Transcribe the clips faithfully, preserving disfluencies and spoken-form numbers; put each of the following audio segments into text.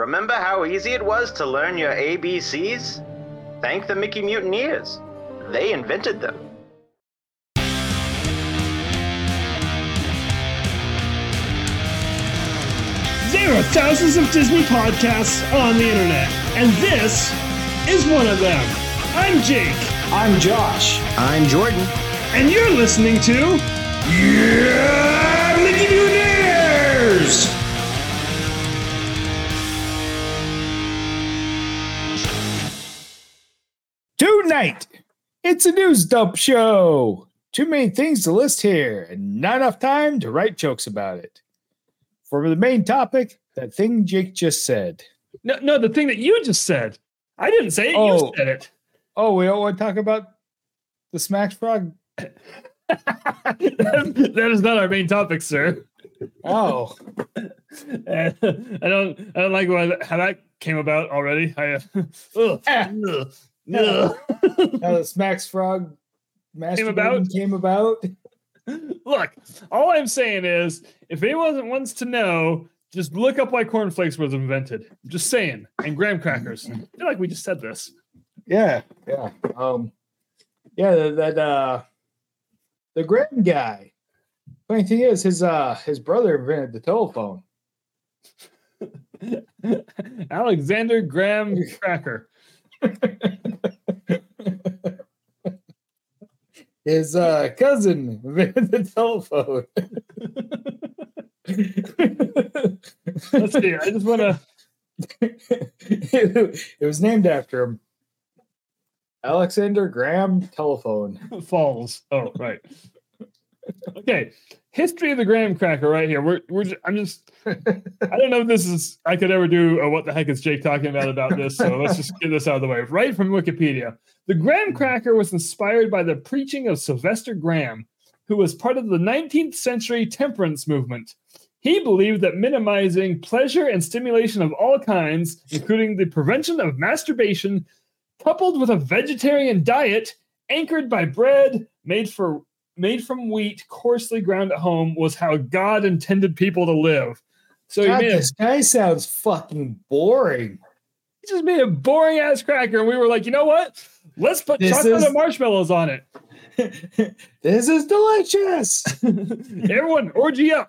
Remember how easy it was to learn your A B Cs? Thank the Mickey Mutineers. They invented them. There are thousands of Disney podcasts on the internet, and this is one of them. I'm Jake. I'm Josh. I'm Jordan. And you're listening to Yeah, Mickey Mutineers! Tonight, it's a news dump show. Too many things to list here, and not enough time to write jokes about it. For the main topic, that thing Jake just said. No, no, the thing that you just said. I didn't say it, Oh. you said it. Oh, we don't want to talk about the Smash Frog? that, that is not our main topic, sir. Oh. I don't I don't like what, how that came about already. I, uh, ugh, Ah. ugh, ugh. How the Smash Frog Came about? masturbating came about? Look, all I'm saying is, if anyone wants to know, just look up why cornflakes was invented. I'm just saying. And graham crackers. I feel like we just said this. Yeah, yeah. Um, yeah, that, that uh, the Graham guy. Funny thing is, his uh, his brother invented the telephone. Alexander Graham Cracker. His uh, cousin invented the telephone. Let's see. I just want to. it, it was named after him. Alexander Graham Telephone. Falls. Oh, right. Okay. History of the graham cracker right here. We're, we're just, I'm just, I don't know if this is, I could ever do a what the heck is Jake talking about about this. So let's just get this out of the way. Right from Wikipedia. The graham cracker was inspired by the preaching of Sylvester Graham, who was part of the nineteenth century temperance movement. He believed that minimizing pleasure and stimulation of all kinds, including the prevention of masturbation, coupled with a vegetarian diet anchored by bread made for made from wheat coarsely ground at home, was how God intended people to live. So God, he, made this a, guy sounds fucking boring. he just made a boring ass cracker, and we were like, you know what? Let's put This chocolate is- and marshmallows on it. This is delicious. Everyone, orgy up.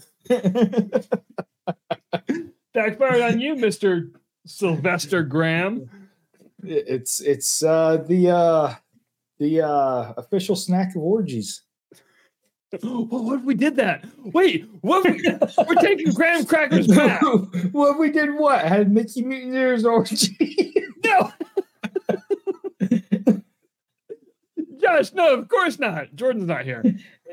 Backfired on you, Mister Sylvester Graham. It's it's uh, the uh, the uh, official snack of orgies. Well, what if we did that? Wait, what if we, we're taking graham crackers back. What we did? What had Mickey Mutineers orgy? No. Josh, no, of course not. Jordan's not here.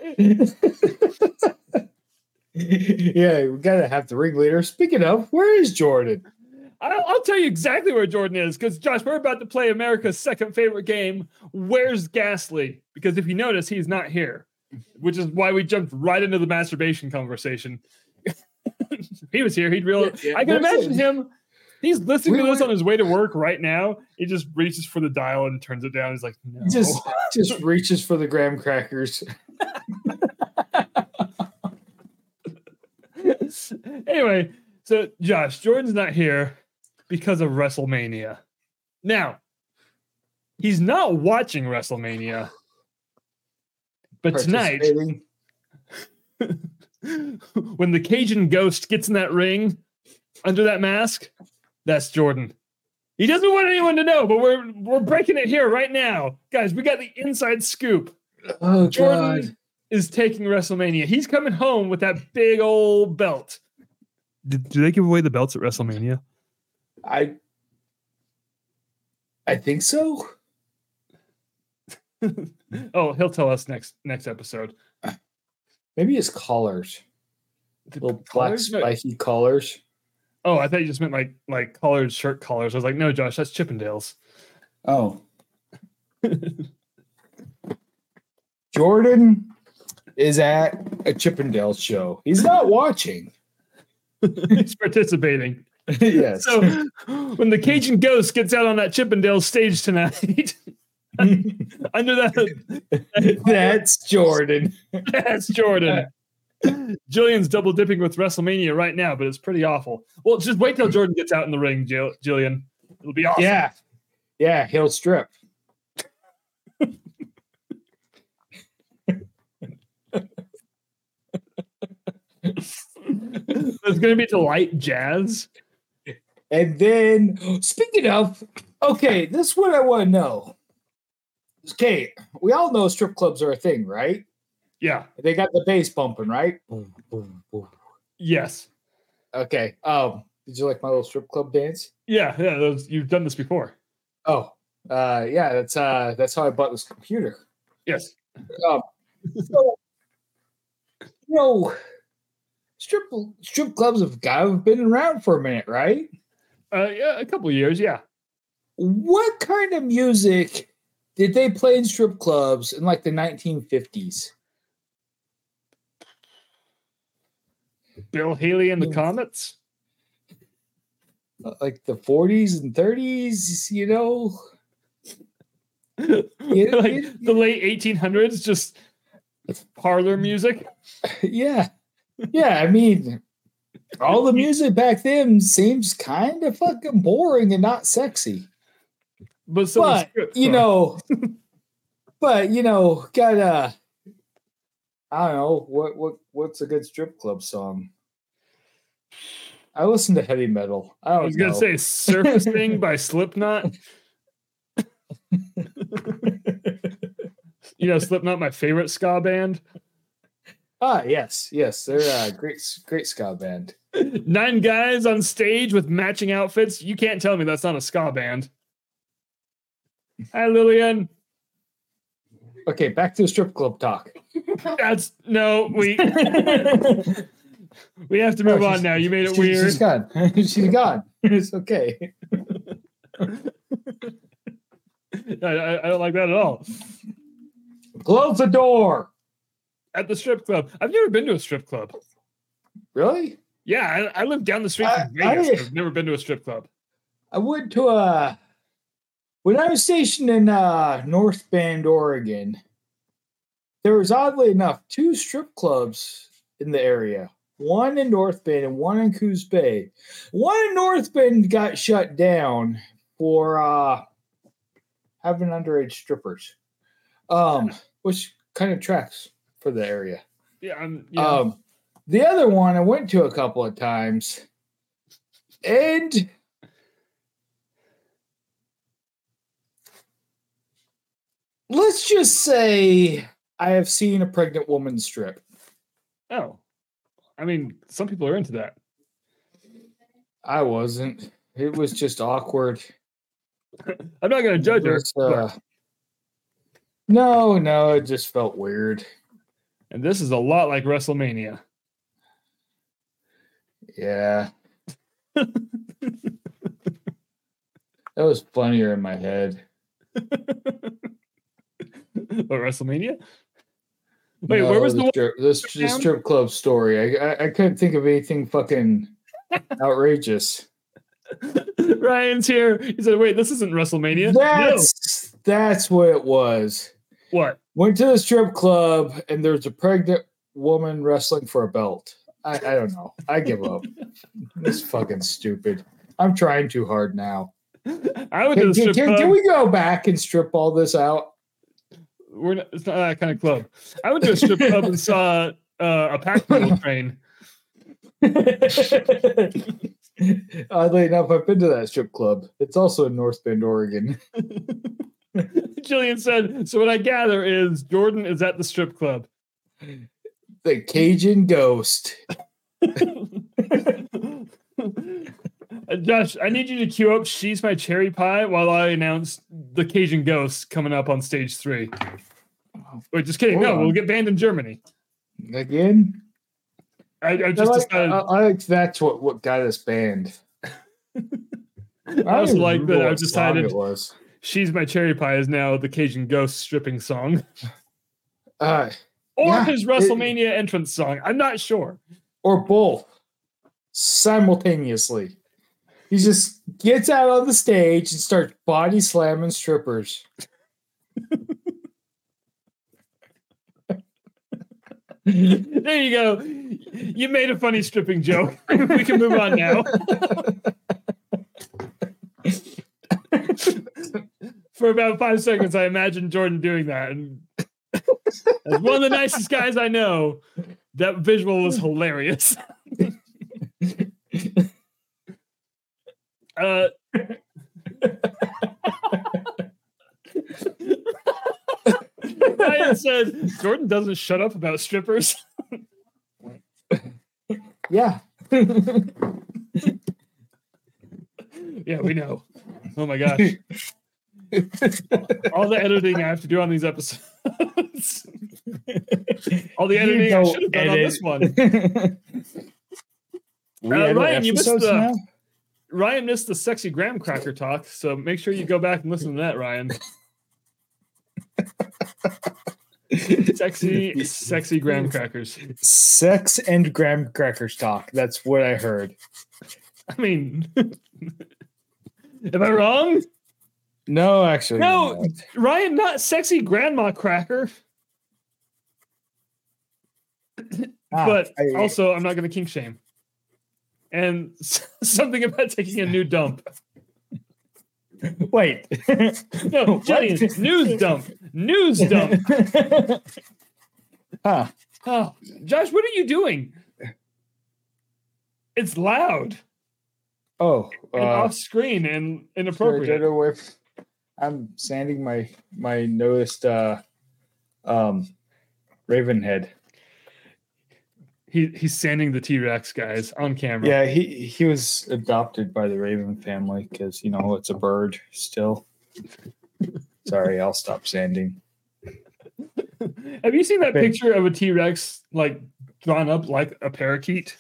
Yeah, we gotta have the ringleader. Speaking of, where is Jordan? I'll, I'll tell you exactly where Jordan is, because Josh, we're about to play America's second favorite game, Where's Ghastly? Because if you notice, he's not here, which is why we jumped right into the masturbation conversation. If he was here, he'd realize. Yeah, yeah, I can that's imagine it. him. He's listening We to this were- on his way to work right now. He just reaches for the dial and turns it down. He's like, no. He just just reaches for the graham crackers. Anyway, so Josh, Jordan's not here because of WrestleMania. Now, he's not watching WrestleMania, but tonight, Participating. when the Cajun ghost gets in that ring under that mask, that's Jordan. He doesn't want anyone to know, but we're we're breaking it here right now. Guys, we got the inside scoop. Oh Jordan God. is taking WrestleMania. He's coming home with that big old belt. Did, do they give away the belts at WrestleMania? I I think so. Oh, he'll tell us next next episode. Maybe his collars. The Little black collars? No- spiky collars. Oh, I thought you just meant like like collared shirt collars. I was like, no, Josh, that's Chippendales. Oh. Jordan is at a Chippendales show. He's not watching. He's participating. Yes. So when the Cajun ghost gets out on that Chippendales stage tonight, under that, That's Jordan. that's Jordan. Jillian's double dipping with WrestleMania right now, but it's pretty awful. Well, just wait till Jordan gets out in the ring, Jill- Jillian. It'll be awesome. Yeah. Yeah, he'll strip. It's going to be to light jazz. And then, speaking of, okay, this is what I want to know. Okay, we all know strip clubs are a thing, right? Yeah. They got the bass bumping, right? Boom, boom, boom. Yes. Okay. Um, did you like my little strip club dance? Yeah, yeah. Those, you've done this before. Oh, uh, yeah. That's uh, that's how I bought this computer. Yes. Um, so, you know, strip strip clubs have got have been around for a minute, right? Uh, yeah, a couple of years. Yeah. What kind of music did they play in strip clubs in like the nineteen fifties? Bill Haley and the Yeah. Comets. Like the forties and thirties, you know? like it- the late eighteen hundreds, just parlor music. Yeah. Yeah, I mean, all the music back then seems kind of fucking boring and not sexy. But, so But, you know, but, you know, got a, I don't know, what, what, what's a good strip club song? I listen to heavy metal. I don't I was going to know. say Surfacing by Slipknot. You know, Slipknot, my favorite ska band. Ah, yes, yes, they're a great, great ska band. Nine guys on stage with matching outfits. You can't tell me that's not a ska band. Hi, Lillian. Okay, back to the strip club talk. That's no, we we have to move Oh, on she's- now. You made it she- weird. She's gone. She's gone. It's okay. I, I, I don't like that at all. Close the door. At the strip club, I've never been to a strip club. Really? Yeah, I, I live down the street I- from Vegas. I- I've never been to a strip club. I went to a when I was stationed in uh, North Bend, Oregon. There was oddly enough two strip clubs in the area. One in North Bend and one in Coos Bay. One in North Bend got shut down for uh, having underage strippers, um, which kind of tracks for the area. Yeah, I'm. Yeah. Um, the other one I went to a couple of times, and let's just say I have seen a pregnant woman strip. oh, I mean, some people are into that. I wasn't. It was just awkward. I'm not going to judge It her. was, uh, no, no, it just felt weird. And this is a lot like WrestleMania. Yeah. That was funnier in my head. What, WrestleMania? Wait, No, where was the one? strip, this strip the down? strip club story? I, I I couldn't think of anything fucking outrageous. Ryan's here. He said, "Wait, this isn't WrestleMania." That's that's what it was. No. What? Went to the strip club and there's a pregnant woman wrestling for a belt. I, I don't know. I give up. It's fucking stupid. I'm trying too hard now. I went to Can, the can, strip can, club. can we go back and strip all this out? We're not, it's not that kind of club. I went to a strip club and saw uh, a pack mule train. Oddly enough, I've been to that strip club. It's also in North Bend, Oregon. Jillian said, "So what I gather is Jordan is at the strip club." The Cajun Ghost. Uh, Josh, I need you to cue up "She's My Cherry Pie" while I announce the Cajun Ghost coming up on stage three. Wait, just kidding. Hold No, on. we'll get banned in Germany. Again? I, I I just like, decided. I, I like that's what, what got us banned. I also like that I've decided it was. "She's My Cherry Pie" is now the Cajun Ghost stripping song. Uh, Or Yeah, his it- WrestleMania entrance song. I'm not sure. or both simultaneously. He just gets out on the stage and starts body slamming strippers. There you go. You made a funny stripping joke. We can move on now. For about five seconds, I imagined Jordan doing that. And as one of the nicest guys I know, that visual was hilarious. uh, Ryan said, Jordan doesn't shut up about strippers. Yeah. Yeah, we know. Oh my gosh. All the editing I have to do on these episodes. All the editing I should have done on this one. Uh, Ryan, you missed the Ryan missed the sexy graham cracker talk, so make sure you go back and listen to that, Ryan. Sexy, sexy graham crackers. Sex and graham crackers talk. That's what I heard. I mean, am I wrong? No, actually. No, not. Ryan, not sexy grandma cracker. Ah, but I, also, I'm not going to kink shame. And something about taking a new dump. Wait. No, Jillian, news dump. News dump. Huh. Oh, Josh, what are you doing? It's loud. Oh. And Uh, off screen and inappropriate. with, I'm sanding my my newest uh, um, Raven head. He he's sanding the T-Rex, guys, on camera. Yeah, he he was adopted by the Raven family because you know it's a bird still. Sorry, I'll stop sanding. Have you seen that But- picture of a T-Rex like drawn up like a parakeet?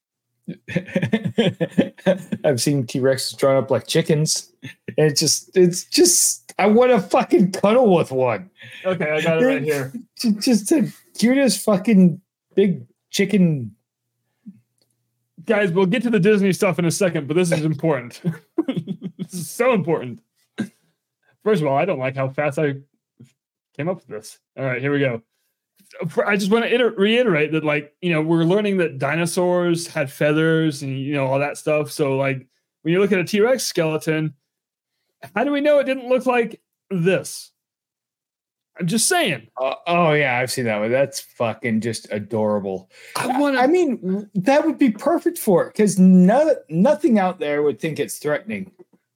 I've seen T-Rexes drawn up like chickens, and it's just it's just I want to fucking cuddle with one. Okay, I got it right here. Just, just the cutest fucking big chicken. Guys, we'll get to the Disney stuff in a second, but this is important. This is so important. First of all, I don't like how fast I came up with this. All right, here we go. I just want to iter- reiterate that, like, you know, we're learning that dinosaurs had feathers and, you know, all that stuff. So, like, when you look at a T-Rex skeleton, how do we know it didn't look like this? I'm just saying. Uh, oh yeah, I've seen that one. That's fucking just adorable. I want I to. mean, that would be perfect for it because no, nothing out there would think it's threatening.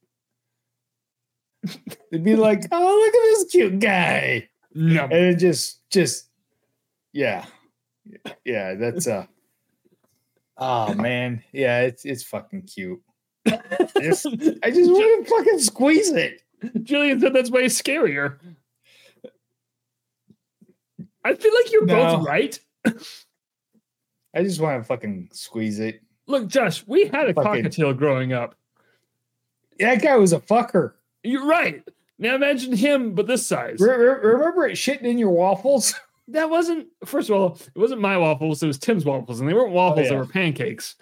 They'd be like, "Oh, look at this cute guy," No. and it just, just, yeah, yeah. That's uh oh man, yeah. It's it's fucking cute. I just, I just want to fucking squeeze it. Jillian said that's way scarier. I feel like you're No. both right. I just want to fucking squeeze it. Look, Josh, we had a Fucking- cockatiel growing up. That guy was a fucker. You're right. Now imagine him, but this size. Re- re- remember it shitting in your waffles? That wasn't, first of all, it wasn't my waffles. It was Tim's waffles, and they weren't waffles. Oh, They yeah. were pancakes.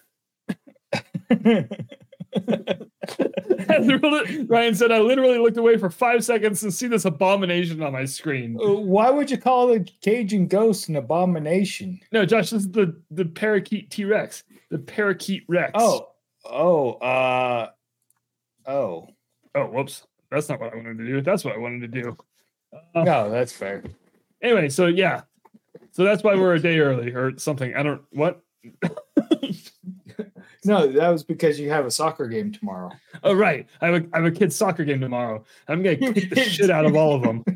I literally- Ryan said, I literally looked away for five seconds and see this abomination on my screen. Uh, Why would you call the Cajun ghost an abomination? No, Josh, this is the, the parakeet T-Rex. The parakeet Rex. Oh, oh, uh, oh. Oh, whoops. That's not what I wanted to do. That's what I wanted to do. Uh, No, that's fair. Anyway, so yeah. So that's why we're a day early or something. I don't, what? No, that was because you have a soccer game tomorrow. Oh, right. I have a, I have a kid's soccer game tomorrow. I'm going to kick the shit out of all of them.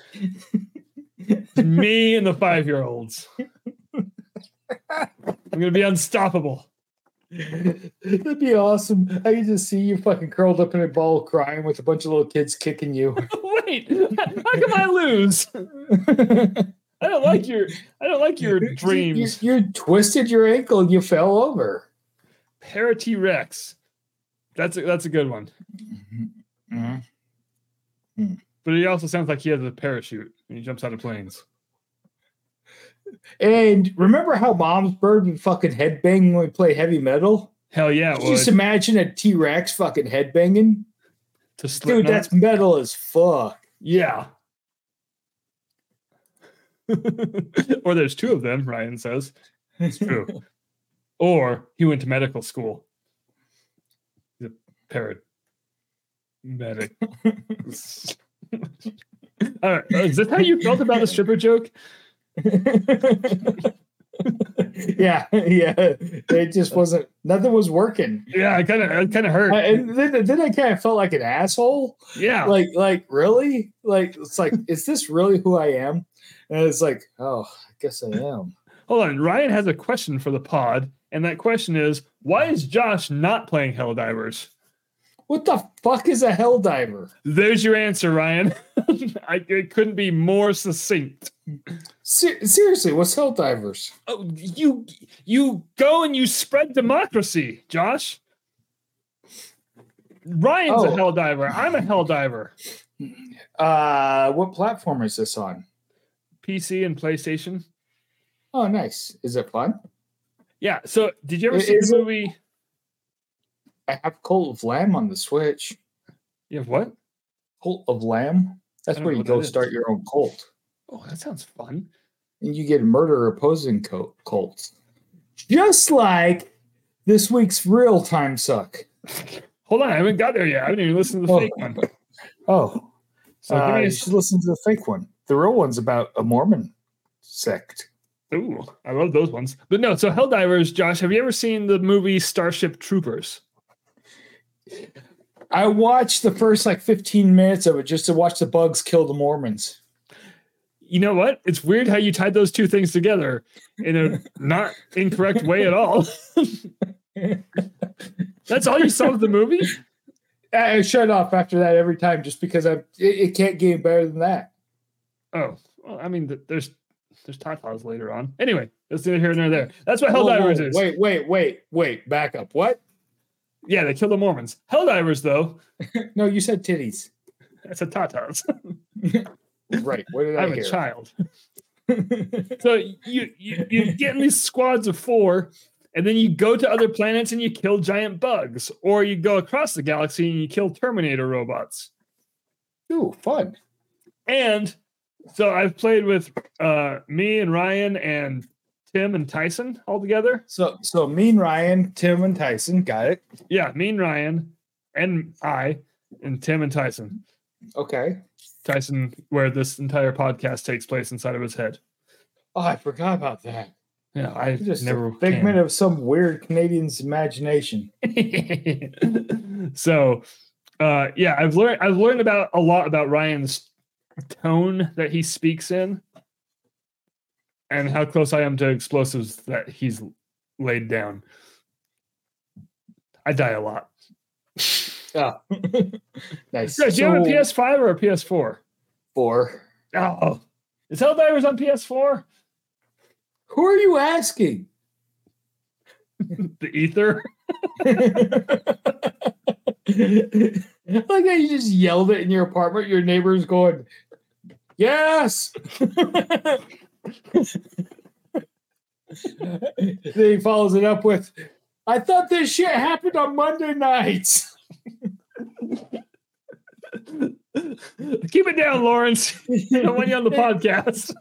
Me and the five-year-olds. I'm going to be unstoppable. That'd be awesome. I can just see you fucking curled up in a ball crying with a bunch of little kids kicking you. Wait, how come I lose? I don't like your, I don't like your You, dreams. you twisted your ankle and you fell over. Para T-Rex. That's a, that's a good one. Mm-hmm. But he also sounds like he has a parachute and he jumps out of planes. And remember how Mom's Bird would fucking headbang when we play heavy metal? Hell yeah, it Just would. imagine a T-Rex fucking headbanging. To Dude, Slipknot. that's metal as fuck. Yeah. Or there's two of them, Ryan says. It's true. Or he went to medical school. He's a paramedic. uh, is this how you felt about the stripper joke? yeah, yeah. It just wasn't. Nothing was working. Yeah, I kind of, I kind of hurt. I, and then, then I kind of felt like an asshole. Yeah, Like, like really? Like, it's like, is this really who I am? And it's like, oh, I guess I am. Hold on. Ryan has a question for the pod, and that question is, why is Josh not playing Helldivers? What the fuck is a Helldiver? There's your answer, Ryan. I, it couldn't be more succinct. Ser- seriously, what's Helldivers? Oh, you you go and you spread democracy, Josh. Ryan's Oh. a Helldiver. I'm a Helldiver. Uh, what platform is this on? P C and PlayStation. Oh, nice. Is it fun? Yeah. So, did you ever Is see the it- movie? I have Cult of Lamb on the Switch. You have what? Cult of Lamb? That's I don't where know you what go that is. start your own cult. Oh, that sounds fun. And you get murder opposing co- cults. Just like this week's real time suck. Hold on, I haven't got there yet. I haven't even listened to the Oh. fake one. Oh, So, give uh, me a you s- should listen to the fake one. The real one's about a Mormon sect. Ooh, I love those ones. But no, so Helldivers, Josh, have you ever seen the movie Starship Troopers? I watched the first like fifteen minutes of it just to watch the bugs kill the Mormons. You know what? It's weird how you tied those two things together in a not incorrect way at all. That's all you saw of the movie? I shut off after that every time just because I it, it can't get any better than that. Oh, well, I mean, th- there's there's tatas later on. Anyway, that's neither here nor there. That's what Whoa, whoa, Helldivers is. Wait, wait, wait, wait. Back up. What? Yeah, they kill the Mormons. Helldivers, though, No, you said titties. that's a tatas. Right. What did I I'm hear? a child. So you, you you get in these squads of four, and then you go to other planets and you kill giant bugs, or you go across the galaxy and you kill Terminator robots. Ooh, fun. And so I've played with uh, me and Ryan and Tim and Tyson all together. So, so me and Ryan, Tim, and Tyson got it. Yeah, me and Ryan and I and Tim and Tyson. Okay. Tyson, where this entire podcast takes place inside of his head. Oh, I forgot about that. Yeah, I Just never a figment can. of some weird Canadian's imagination. So, uh, yeah, I've learned I've learned about a lot about Ryan's tone that he speaks in, and how close I am to explosives that he's laid down. I die a lot. Oh, nice. Do you have a So, P S five or a P S four? four. Oh, is Helldivers on P S four? Who are you asking? The Ether. Like how you just yelled it in your apartment. Your neighbor's going, yes. Then he follows it up with, I thought this shit happened on Monday nights. Keep it down, Lawrence. I don't want you on the podcast.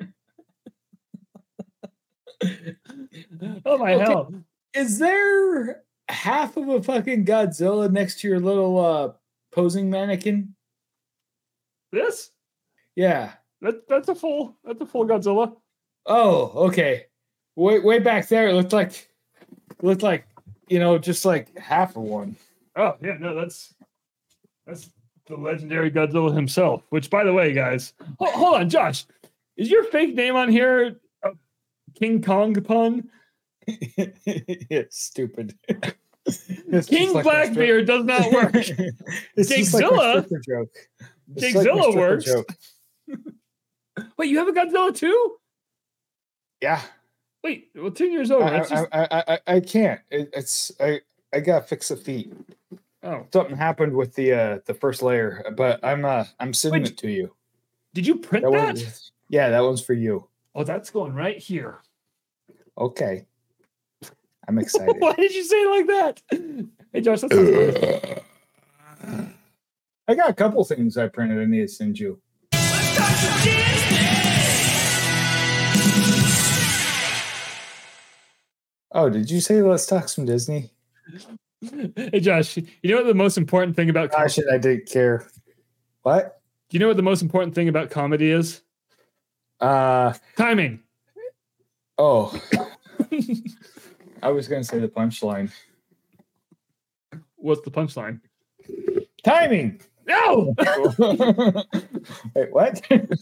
Oh my Okay. hell. Is there half of a fucking Godzilla next to your little uh, posing mannequin? This? Yeah. That, that's a full that's a full Godzilla. Oh, okay. Way way back there, it looked like looked like you know just like half of one. Oh yeah, no, that's that's the legendary Godzilla himself. Which, by the way, guys, hold, hold on, Josh, is your fake name on here a King Kong pun? It's stupid. It's King just like my Blackbeard does not work. strip- It's just like my Jigzilla? stripper joke. It's like my Jigzilla stripper works. joke. Wait, you have a Godzilla too? Yeah, Wait, well, ten years old. I, That's just, I, I, I, I can't. It, it's I I gotta fix the feet. oh, Something happened with the uh the first layer, but I'm uh I'm sending Wait, it to you. did you print That that? one, yeah, that one's for you. Oh, that's going right here. Okay, I'm excited. Why did you say it like that? Hey, Josh, that's not funny. I got a couple things I printed I need to send you. Oh, did you say let's talk some Disney? Hey, Josh, you know what the most important thing about com- Gosh, I didn't care. What? Do you know what the most important thing about comedy is? Uh Timing. oh. I was gonna say the punchline. What's the punchline? Timing. No. Wait, what?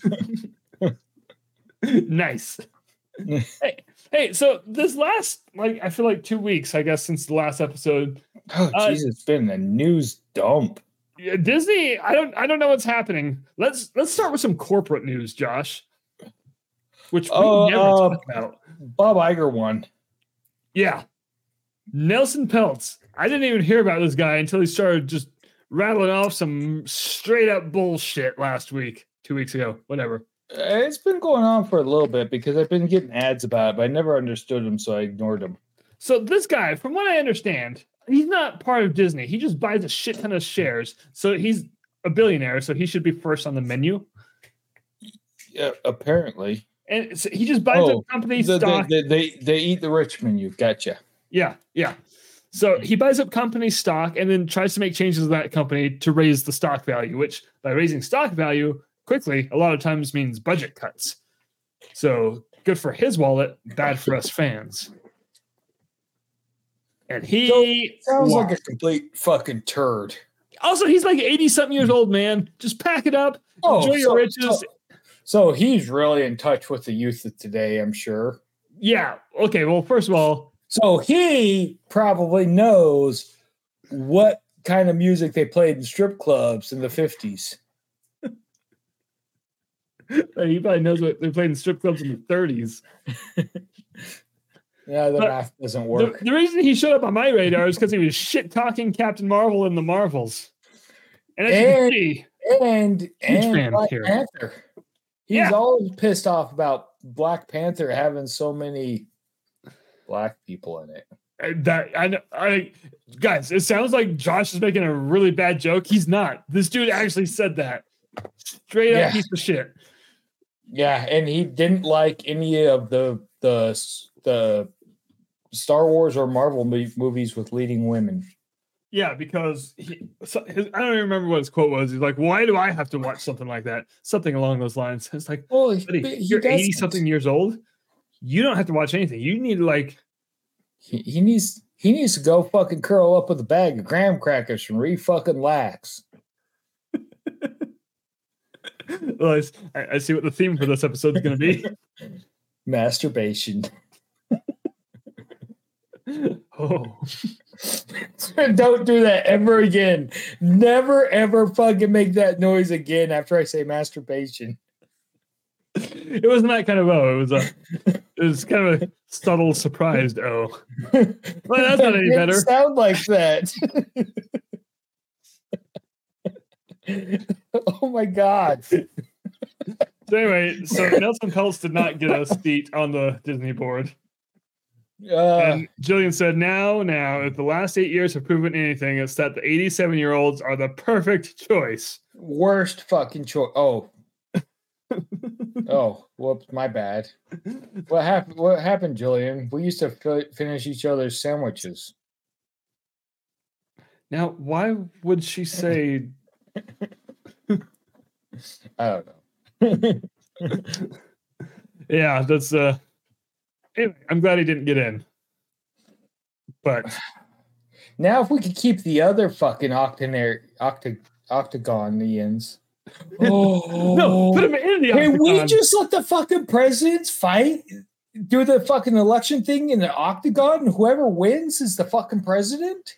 Nice. hey, hey, so this last, like, I feel like two weeks, I guess, since the last episode. Oh, Uh, Jesus, it's been a news dump. Yeah, Disney, I don't, I don't know what's happening. Let's let's start with some corporate news, Josh. Which we Uh, never uh, talk about. Bob Iger won. Yeah, Nelson Peltz. I didn't even hear about this guy until he started just rattling off some straight up bullshit last week, two weeks ago, whatever. It's been going on for a little bit because I've been getting ads about it, but I never understood them, so I ignored them. So this guy, from what I understand, he's not part of Disney. He just buys a shit ton of shares. So he's a billionaire, so he should be first on the menu. Yeah, apparently. And so he just buys Oh, up company The- stock. the- they, they they eat the rich menu. Gotcha. Yeah, yeah. So he buys up company stock and then tries to make changes to that company to raise the stock value, which by raising stock value quickly, a lot of times means budget cuts. So good for his wallet, bad for us fans. And he Sounds won. like a complete fucking turd. Also, he's like eighty something years old, man. Just pack it up, Oh, enjoy your so- riches. so- So he's really in touch with the youth of today, I'm sure. Yeah. Okay. Well, first of all, So he probably knows what kind of music they played in strip clubs in the fifties. he probably knows what they played in strip clubs in the thirties. Yeah, the But math doesn't The, work. the reason he showed up on my radar is because he was shit talking Captain Marvel in the Marvels. And as you can And- see, And, and fan Black here. Panther. He's Yeah. always pissed off about Black Panther having so many black people in it. uh, that I know, I guys, it sounds like Josh is making a really bad joke. He's not. This dude actually said that. Straight up Yeah. piece of shit. Yeah, and he didn't like any of the the the Star Wars or Marvel mo- movies with leading women. Yeah, because he, so his, I don't even remember what his quote was. He's like, "Why do I have to watch something like that?" Something along those lines. It's like, Well, buddy, but he you're eighty doesn't. something years old. You don't have to watch anything. You need to like, He, he needs he needs to go fucking curl up with a bag of graham crackers and re fucking lax. well, I, I see what the theme for this episode is going to be. Masturbation. Oh, Don't do that ever again. Never ever fucking make that noise again after I say masturbation. it wasn't that kind of oh. It was a, it was kind of a subtle, surprised oh. Well, that's not any It better. didn't sound like that. Oh my god. So anyway, so Nelson Peltz did not get a seat on the Disney board. Uh, And Jillian said, now, now, if the last eight years have proven anything, it's that the eighty-seven-year-olds are the perfect choice. worst fucking choice. Oh. Oh, whoops, my bad. What happened? What happened, Jillian? We used to fi- finish each other's sandwiches. Now, why would she say... I don't know. Yeah, that's... uh. Anyway, I'm glad he didn't get in. But Now, if we could keep the other fucking octonar, octa, octagonians. Oh no, put him in the Can we octagon. just let the fucking presidents fight? Do the fucking election thing in the octagon, and whoever wins is the fucking president?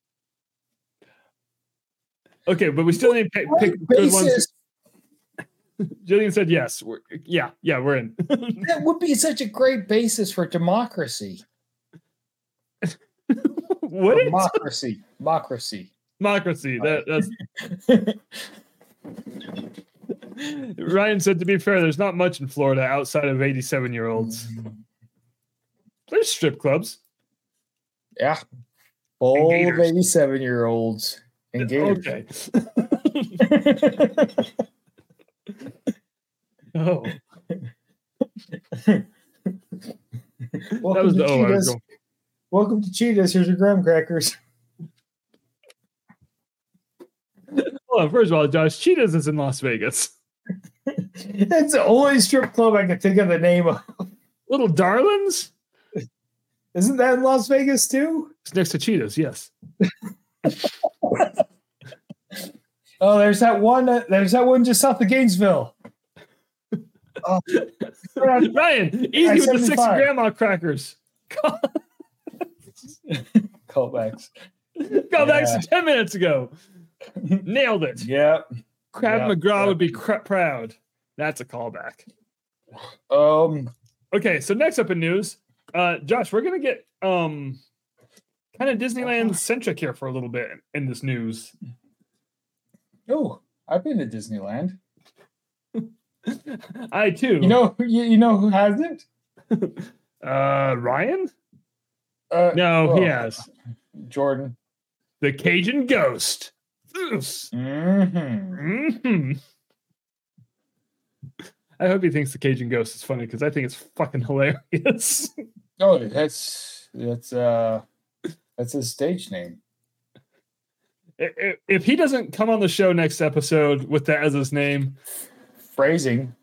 Okay, but we still need to pick, What pick good ones. basis? Jillian said yes. We're, yeah, yeah, we're in. That would be such a great basis for democracy. What is Democracy. Democracy. democracy? That, that's Ryan said, to be fair, there's not much in Florida outside of eighty-seven year olds. There's strip clubs. Yeah. Full of gators. eighty-seven year olds and gators. Okay. Oh, Welcome that was to the oh I was Cheetah's- going. Welcome to Cheetahs. Here's your graham crackers. Well, first of all, Josh, Cheetahs is in Las Vegas. That's the only strip club I can think of the name of. Little Darlings? Isn't that in Las Vegas too? It's next to Cheetahs, yes. Oh, there's that one. Uh, there's that one just south of Gainesville. Oh. Ryan, easy with the six grandma crackers. Callbacks. Callbacks yeah. to ten minutes ago. Nailed it. Yep. Crab yep. McGraw yep. would be cra- proud. That's a callback. Um. Okay, so next up in news, uh, Josh, we're gonna get um, kind of Disneyland centric here for a little bit in this news. Oh, I've been to Disneyland. I too. You know, you, you know who hasn't? uh, Ryan? Uh, no, well, he has. Jordan. The Cajun Ghost. Mm-hmm. Mm-hmm. I hope he thinks the Cajun Ghost is funny because I think it's fucking hilarious. Oh, that's that's uh that's his stage name. If, if he doesn't come on the show next episode with that as his name, phrasing.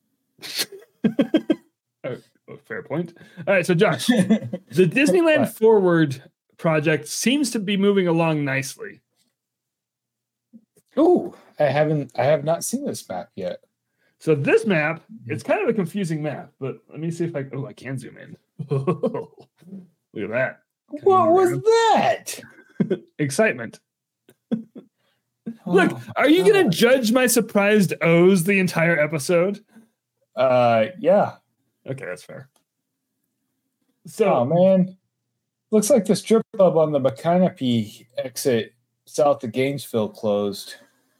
oh, fair point. All right, so Josh, the Disneyland what? Forward project seems to be moving along nicely. Oh, I haven't I have not seen this map yet. So this map, it's kind of a confusing map, but let me see if I oh I can zoom in. Look at that. What was that? Excitement. Look, are you going to judge my surprised O's the entire episode? Uh, yeah. Okay, that's fair. So, oh, man. Looks like the strip club on the McConaughey exit south of Gainesville closed.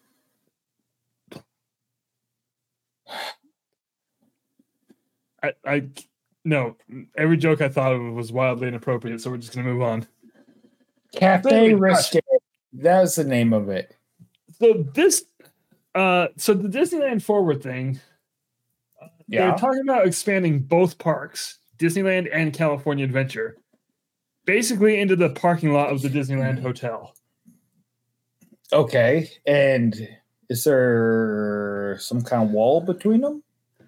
I, I, no, every joke I thought of was wildly inappropriate, so we're just going to move on. Cafe Risque. That's the name of it. So this, uh, so the Disneyland Forward thing, uh, yeah. they're talking about expanding both parks, Disneyland and California Adventure, basically into the parking lot of the Disneyland Hotel. Okay, and is there some kind of wall between them?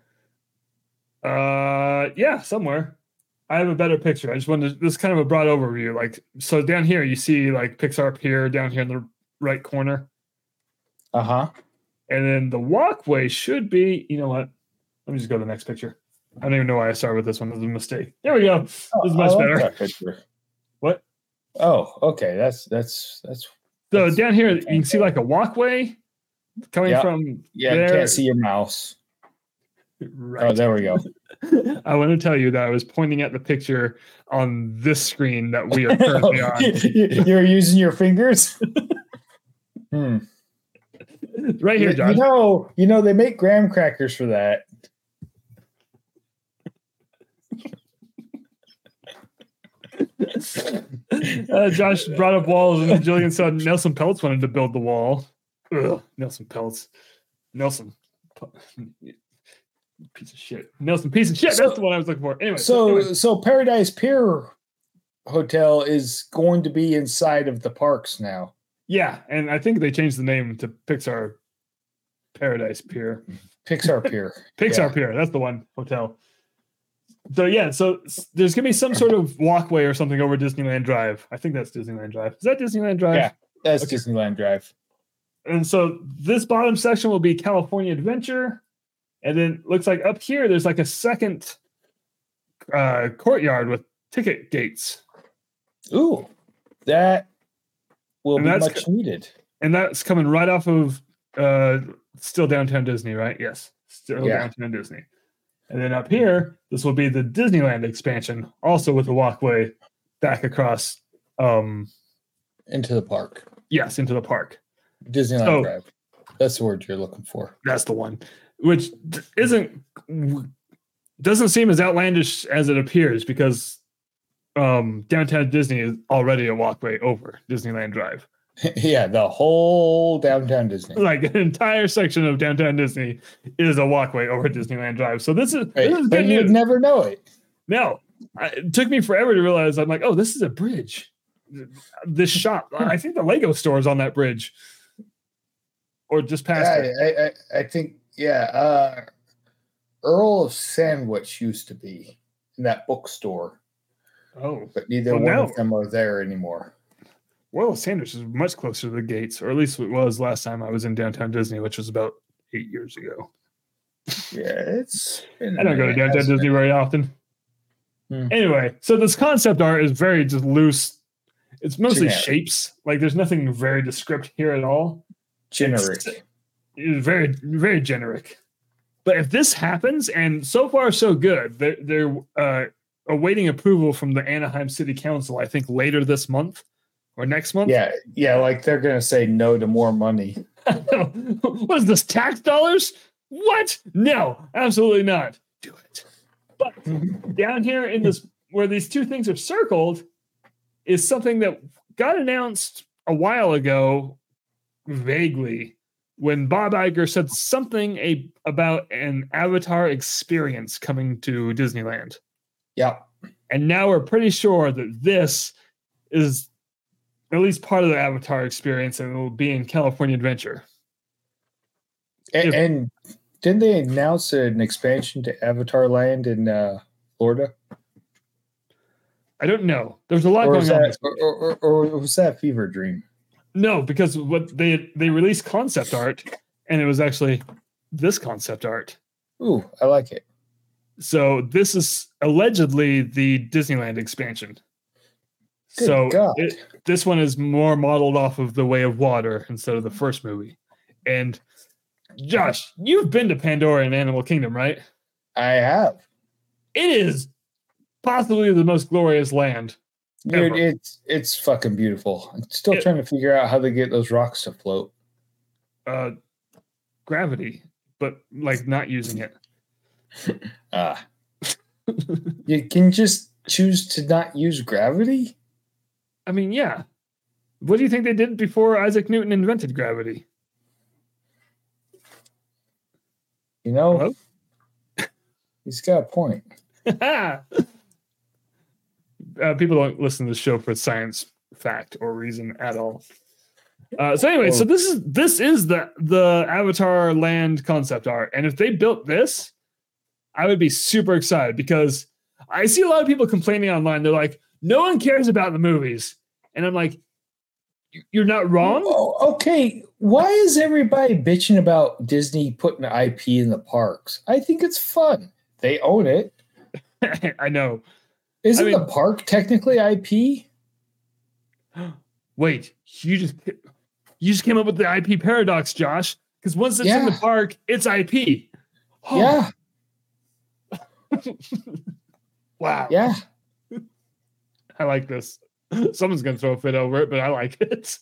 Uh, yeah, somewhere. I have a better picture. I just wanted to, this is kind of a broad overview. Like, so down here, you see like Pixar Pier down here in the right corner. Uh huh. And then the walkway should be, you know what? Let me just go to the next picture. I don't even know why I started with this one. This is a mistake. There we go. This oh, is much I like better. That picture. What? Oh, okay. That's that's that's. So that's, down here, you can see like a walkway coming yep. from. Yeah, there. I can't see your mouse. Right. Oh, there we go. I want to tell you that I was pointing at the picture on this screen that we are currently on. You're using your fingers? hmm. Right here, Josh. You know, you know, they make graham crackers for that. uh, Josh brought up walls, and Jillian said Nelson Peltz wanted to build the wall. Ugh, Nelson Peltz. Nelson. Piece of shit. Nelson, piece of shit. So, That's the one I was looking for. Anyway. So, so, anyway. so Paradise Pier Hotel is going to be inside of the parks now. Yeah, and I think they changed the name to Pixar Paradise Pier. Pixar Pier. Pixar yeah. Pier. That's the one hotel. So yeah, so there's gonna be some sort of walkway or something over Disneyland Drive. I think that's Disneyland Drive. Is that Disneyland Drive? Yeah, that's okay. Disneyland Drive. And so this bottom section will be California Adventure. And then looks like up here, there's like a second uh, courtyard with ticket gates. Ooh, that will and be that's, much needed. And that's coming right off of uh, still Downtown Disney, right? Yes, still yeah. Downtown Disney. And then up here, this will be the Disneyland expansion, also with a walkway back across. Um, into the park. Yes, into the park. Disneyland so, Drive. That's the word you're looking for. That's the one. Which isn't doesn't seem as outlandish as it appears because um, Downtown Disney is already a walkway over Disneyland Drive. Yeah, the whole Downtown Disney. Like an entire section of Downtown Disney is a walkway over Disneyland Drive. So this is, right. this is but good you'd news. never know it. No. I, it took me forever to realize. I'm like, oh, this is a bridge. This shop. I think the Lego store is on that bridge, or just past Yeah, it. I, I, I think yeah. Uh, Earl of Sandwich used to be in that bookstore, Oh, but neither Well, one now- of them are there anymore. well, Sanders is much closer to the gates, or at least it was last time I was in downtown Disney, which was about eight years ago. Yeah, it's. Been I don't go to downtown hasn't Disney it? very often. Hmm. Anyway, so this concept art is very just loose. It's mostly Generic. shapes. Like there's nothing very descriptive here at all. Generic. It's, it's very, very generic. But if this happens, and so far so good, they're, they're uh, awaiting approval from the Anaheim City Council, I think later this month or next month. Yeah, yeah, like they're gonna say no to more money. What is this, tax dollars? What? No, absolutely not. Do it. But down here in this, where these two things are circled, is something that got announced a while ago, vaguely, when Bob Iger said something a, about an Avatar experience coming to Disneyland. Yep. And now we're pretty sure that this is at least part of the Avatar experience, and it will be in California Adventure. And, If- and didn't they announce an expansion to Avatar Land in uh, Florida? I don't know. There's a lot Or going was, on. that, or, or, or was that Fever Dream? No, because what they they released concept art, and it was actually this concept art. Ooh, I like it. So this is allegedly the Disneyland expansion. Good so God. it, this one is more modeled off of The Way of Water instead of the first movie. And Josh, you've been to Pandora and Animal Kingdom, right? I have. It is possibly the most glorious land. Dude, Ever. it's it's fucking beautiful. I'm still It- trying to figure out how they get those rocks to float. Uh, gravity, but like not using it. Ah. You can just choose to not use gravity? I mean, yeah. What do you think they did before Isaac Newton invented gravity? You know? Hello? He's got a point. uh, people don't listen to the show for science fact or reason at all. Uh, so anyway, so this is this is the the Avatar Land concept art, and if they built this, I would be super excited because I see a lot of people complaining online. They're like, "No one cares about the movies," and I'm like, "You're not wrong." Oh, okay. Why is everybody bitching about Disney putting I P in the parks? I think it's fun. They own it. I know. Isn't I mean- the park technically I P? Wait, you just you just came up with the I P paradox, Josh. Because once it's in the Yeah. park, it's I P. Oh, Yeah, Wow. yeah. I like this. Someone's gonna throw a fit over it, but I like it.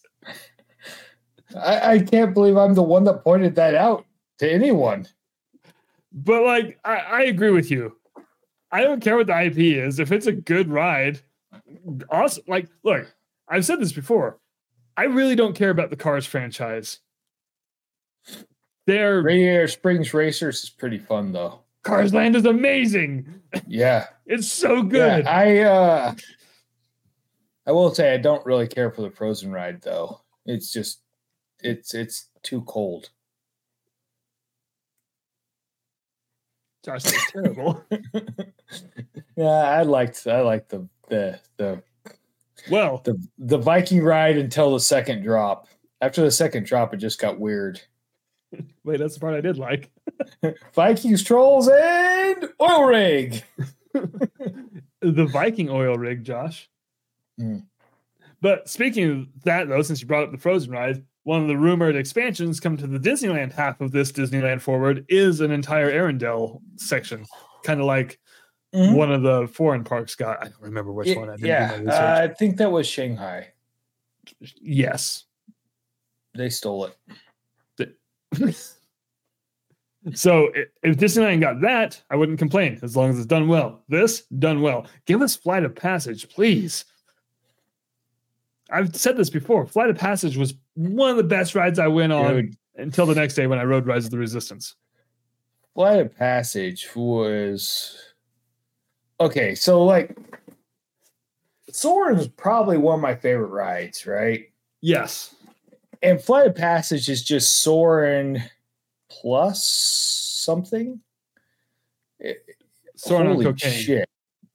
I, I can't believe I'm the one that pointed that out to anyone. But like, I, I agree with you. I don't care what the I P is. If it's a good ride, awesome. Like, look, I've said this before. I really don't care about the Cars franchise. Their Radiator Springs Racers is pretty fun though. Cars Land is amazing. Yeah. It's so good. Yeah, I uh I will say I don't really care for the Frozen ride though. It's just it's it's too cold. Josh, that's terrible. Yeah, I liked I liked the the the Well, the the Viking ride until the second drop. After the second drop, it just got weird. wait, that's the part I did like. Vikings, trolls, and oil rig. The Viking oil rig, Josh. Mm. But speaking of that, though, since you brought up the Frozen ride, one of the rumored expansions come to the Disneyland half of this Disneyland Forward is an entire Arendelle section, kind of like Mhm. one of the foreign parks got. I don't remember which one. I didn't yeah, do my uh, research. I think that was Shanghai. Yes. They stole it. So i- if Disneyland got that, I wouldn't complain as long as it's done well. This, done well. Give us Flight of Passage, please. I've said this before. Flight of Passage was one of the best rides I went on Dude, until the next day when I rode Rise of the Resistance. Flight of Passage was okay, so like Soarin' is probably one of my favorite rides, right? Yes. And Flight of Passage is just Soarin' plus something. Soarin' on Holy cocaine. shit.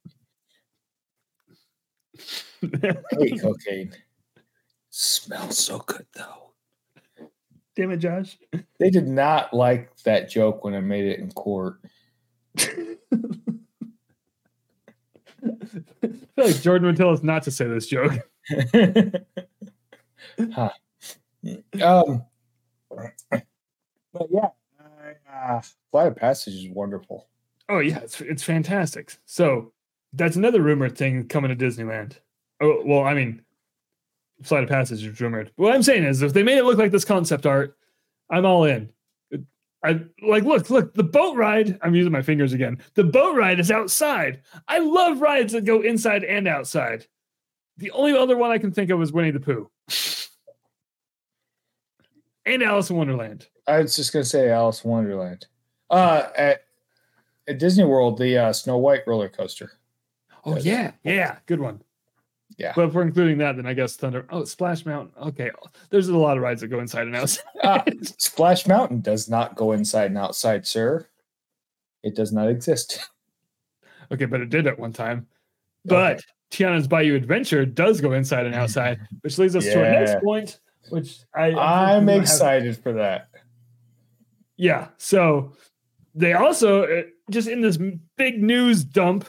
I hate cocaine. Smells so good though. Damn it, Josh. They did not like that joke when I made it in court. I feel like Jordan would tell us not to say this joke. huh. Um, but yeah, uh, Flight of Passage is wonderful. Oh yeah, it's it's fantastic. So that's another rumor thing coming to Disneyland. Oh well, I mean, Flight of Passage is rumored. What I'm saying is, if they made it look like this concept art, I'm all in. I like look, look, the boat ride. I'm using my fingers again. The boat ride is outside. I love rides that go inside and outside. The only other one I can think of is Winnie the Pooh and Alice in Wonderland. I was just gonna say Alice in Wonderland. Uh, at, at Disney World, the uh, Snow White roller coaster. Oh yeah, yeah, good one. Yeah, but if we're including that, then I guess Thunder. Oh, Splash Mountain. Okay, there's a lot of rides that go inside and outside. uh, Splash Mountain does not go inside and outside, sir. It does not exist. Okay, but it did at one time. But okay. Tiana's Bayou Adventure does go inside and outside, which leads us yeah. to our next point, which I I'm excited have... for that. Yeah. So they also just in this big news dump.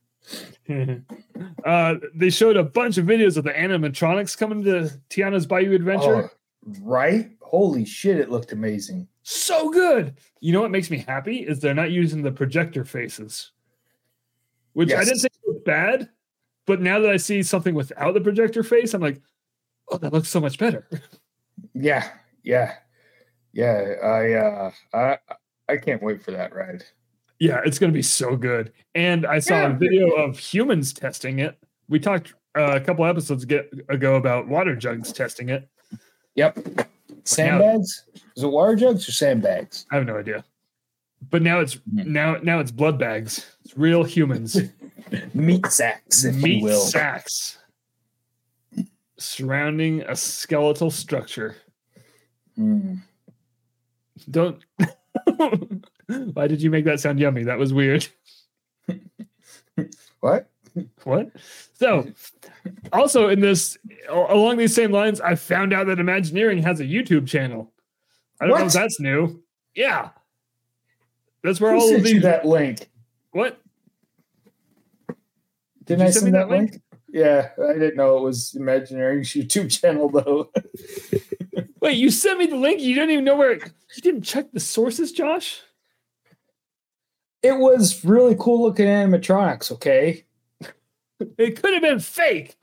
uh, they showed a bunch of videos of the animatronics coming to Tiana's Bayou Adventure. Oh, right? Holy shit, it looked amazing. So good. You know what makes me happy is they're not using the projector faces, which yes. I didn't think was bad, but now that I see something without the projector face, I'm like, oh, that looks so much better. Yeah, yeah, yeah. I uh, I I can't wait for that ride. Yeah, it's going to be so good. And I saw yeah. a video of humans testing it. We talked uh, a couple episodes get, ago about water jugs testing it. Yep. Sandbags? Now, is it water jugs or sandbags? I have no idea. But now it's mm-hmm. now now it's blood bags. It's real humans. Meat sacks, if Meat you will. sacks surrounding a skeletal structure. Mm. Don't. Why did you make that sound yummy? That was weird. What? What? So, also in this, along these same lines, I found out that Imagineering has a YouTube channel. I don't what? know if that's new. Yeah. That's where Who all sent of these. You that link. What? Did Didn't I send, send that, that link? link? Yeah, I didn't know it was Imagineering's YouTube channel, though. Wait, you sent me the link? You didn't even know where. It, you didn't check the sources, Josh? It was really cool looking animatronics, okay? It could have been fake.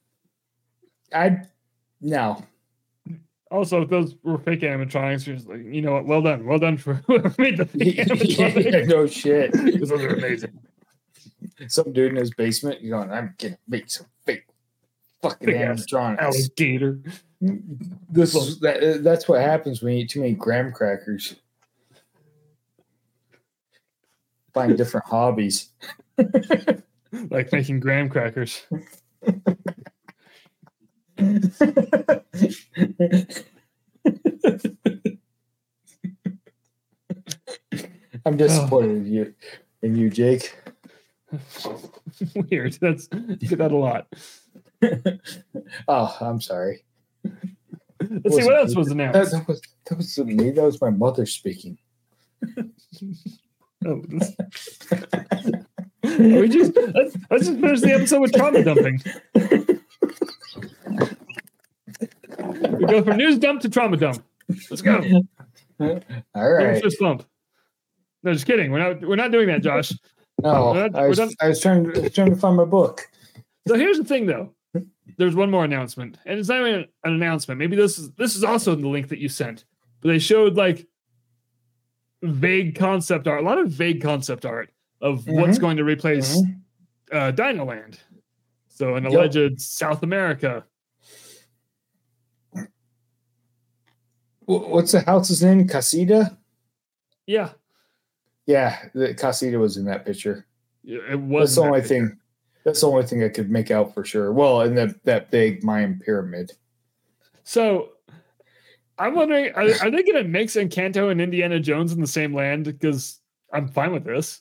I no. Also, if those were fake animatronics, you're just like, you know what? Well done. Well done for whoever made the fake animatronics. Yeah, no shit. Because those are amazing. Some dude in his basement, you going, I'm gonna make some fake fucking fake animatronics. Alligator. This is that, that's what happens when you eat too many graham crackers. Find different hobbies. Like making graham crackers. I'm disappointed oh. in you, in you, Jake. Weird. That's you get that a lot. Oh, I'm sorry. Let's see what else was announced. That, that was that wasn't me. That was my mother speaking. Oh, we just let's, let's just finish the episode with trauma dumping. We go from news dump to trauma dump. Let's go. All right. Fist bump. No, just kidding. We're not. We're not doing that, Josh. No, not, I, was, I was trying. To, trying to find my book. So here's the thing, though. There's one more announcement, and it's not even an announcement. Maybe this is this is also in the link that you sent, but they showed like vague concept art, a lot of vague concept art of mm-hmm. what's going to replace mm-hmm. uh, Dino Land. So an alleged yep. South America. What's the house's name? Casita? Yeah. Yeah, the Casita was in that picture. It was That's the only thing. That's the only thing I could make out for sure. Well, and that that big Mayan pyramid. So, I'm wondering, are, are they going to mix Encanto and Indiana Jones in the same land? Because I'm fine with this.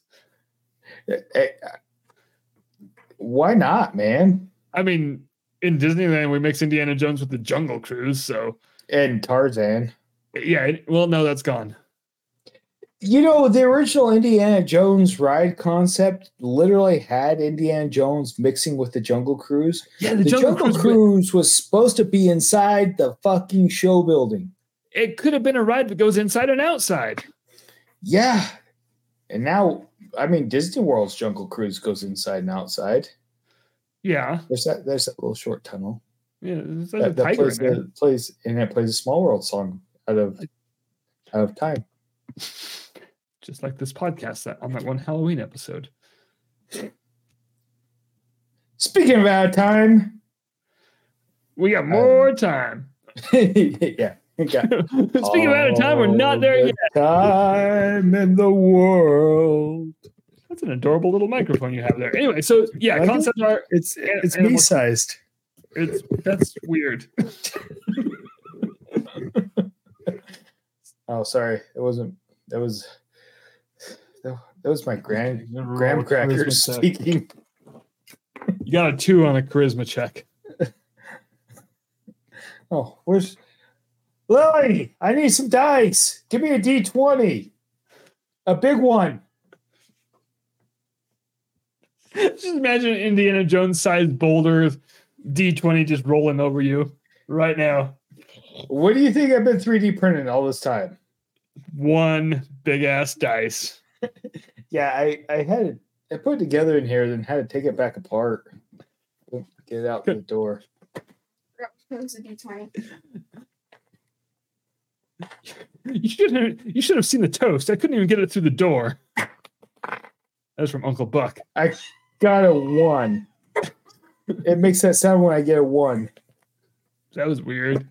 Why not, man? I mean, in Disneyland, we mix Indiana Jones with the Jungle Cruise, so. And Tarzan. Yeah, it, well, no, that's gone. You know, the original Indiana Jones ride concept literally had Indiana Jones mixing with the Jungle Cruise. Yeah, the, the Jungle, Jungle, Cruise, Cruise was supposed to be inside the fucking show building. It could have been a ride that goes inside and outside. Yeah. And now, I mean, Disney World's Jungle Cruise goes inside and outside. Yeah. There's that there's that little short tunnel. Yeah, there's that, a that tiger plays, in there. that plays and it plays a Small World song out of out of time. Just like this podcast that on that one Halloween episode. Speaking of out of time, we got more um, time. yeah. Got Speaking of out of time, we're not there the yet. Time in the world. That's an adorable little microphone you have there. Anyway, so yeah, like concept it? art. It's it's me sized. It's that's weird. Oh, sorry, it wasn't. That was that was my grand graham crackers speaking. You got a two on a charisma check. Oh, where's Lily? I need some dice. Give me a D twenty, a big one. Just imagine an Indiana Jones sized boulder, D twenty just rolling over you right now. What do you think I've been three D printing all this time? One big ass dice. Yeah, I, I had it I put it together in here, then had to take it back apart. Get it out the door. Who's a D twenty? You should have you should have seen the toast. I couldn't even get it through the door. That's from Uncle Buck. I got a one. It makes that sound when I get a one. That was weird.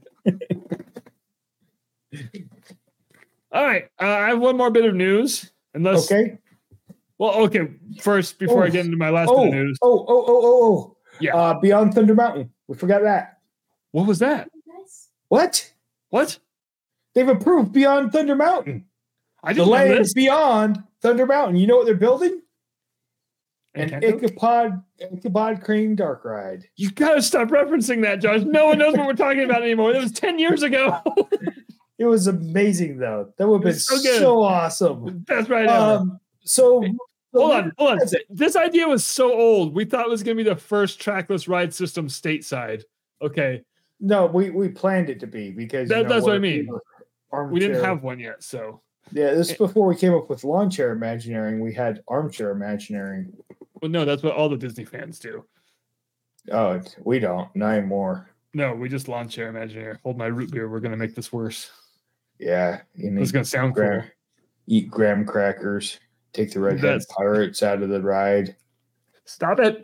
All right, uh, I have one more bit of news. Unless, okay. Well, okay. First, before oh. I get into my last oh, bit of news. Oh, oh, oh, oh, oh. Yeah. Uh, Beyond Thunder Mountain. We forgot that. What was that? What? What? They've approved Beyond Thunder Mountain. I the didn't know land this. beyond Thunder Mountain. You know what they're building? An Encanto? Ichabod, Ichabod Crane Dark Ride. You gotta stop referencing that, Josh. No one knows what we're talking about anymore. That was ten years ago. It was amazing, though. That would have been so, so awesome. Best ride um, ever. So, hold on, hold on. This idea was so old. We thought it was going to be the first trackless ride system stateside. Okay. No, we, we planned it to be because that, you know, that's what I mean. Armchair. We didn't have one yet, so. Yeah, this is before we came up with lawn chair Imagineering. We had armchair Imagineering. Well, no, that's what all the Disney fans do. Oh, we don't. Not anymore. No, we just lawn chair Imagineering. Hold my root beer. We're going to make this worse. Yeah. It's going to sound graham, cool. Eat graham crackers. Take the redhead pirates out of the ride. Stop it.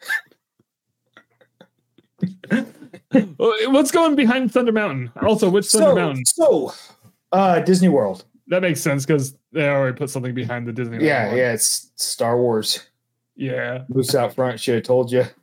What's going behind Thunder Mountain? Also, which Thunder so, Mountain? So, uh, Disney World. That makes sense because they already put something behind the Disney. Yeah, one. yeah, it's Star Wars. Yeah. Moose out front. Should have told you.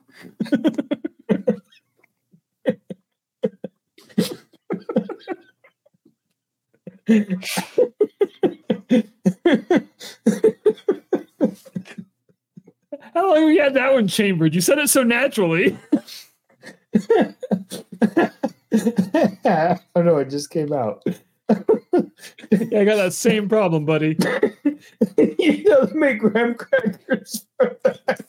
How long have we had that one chambered? You said it so naturally. I don't know. It just came out. Yeah, I got that same problem, buddy. You don't make graham crackers for that.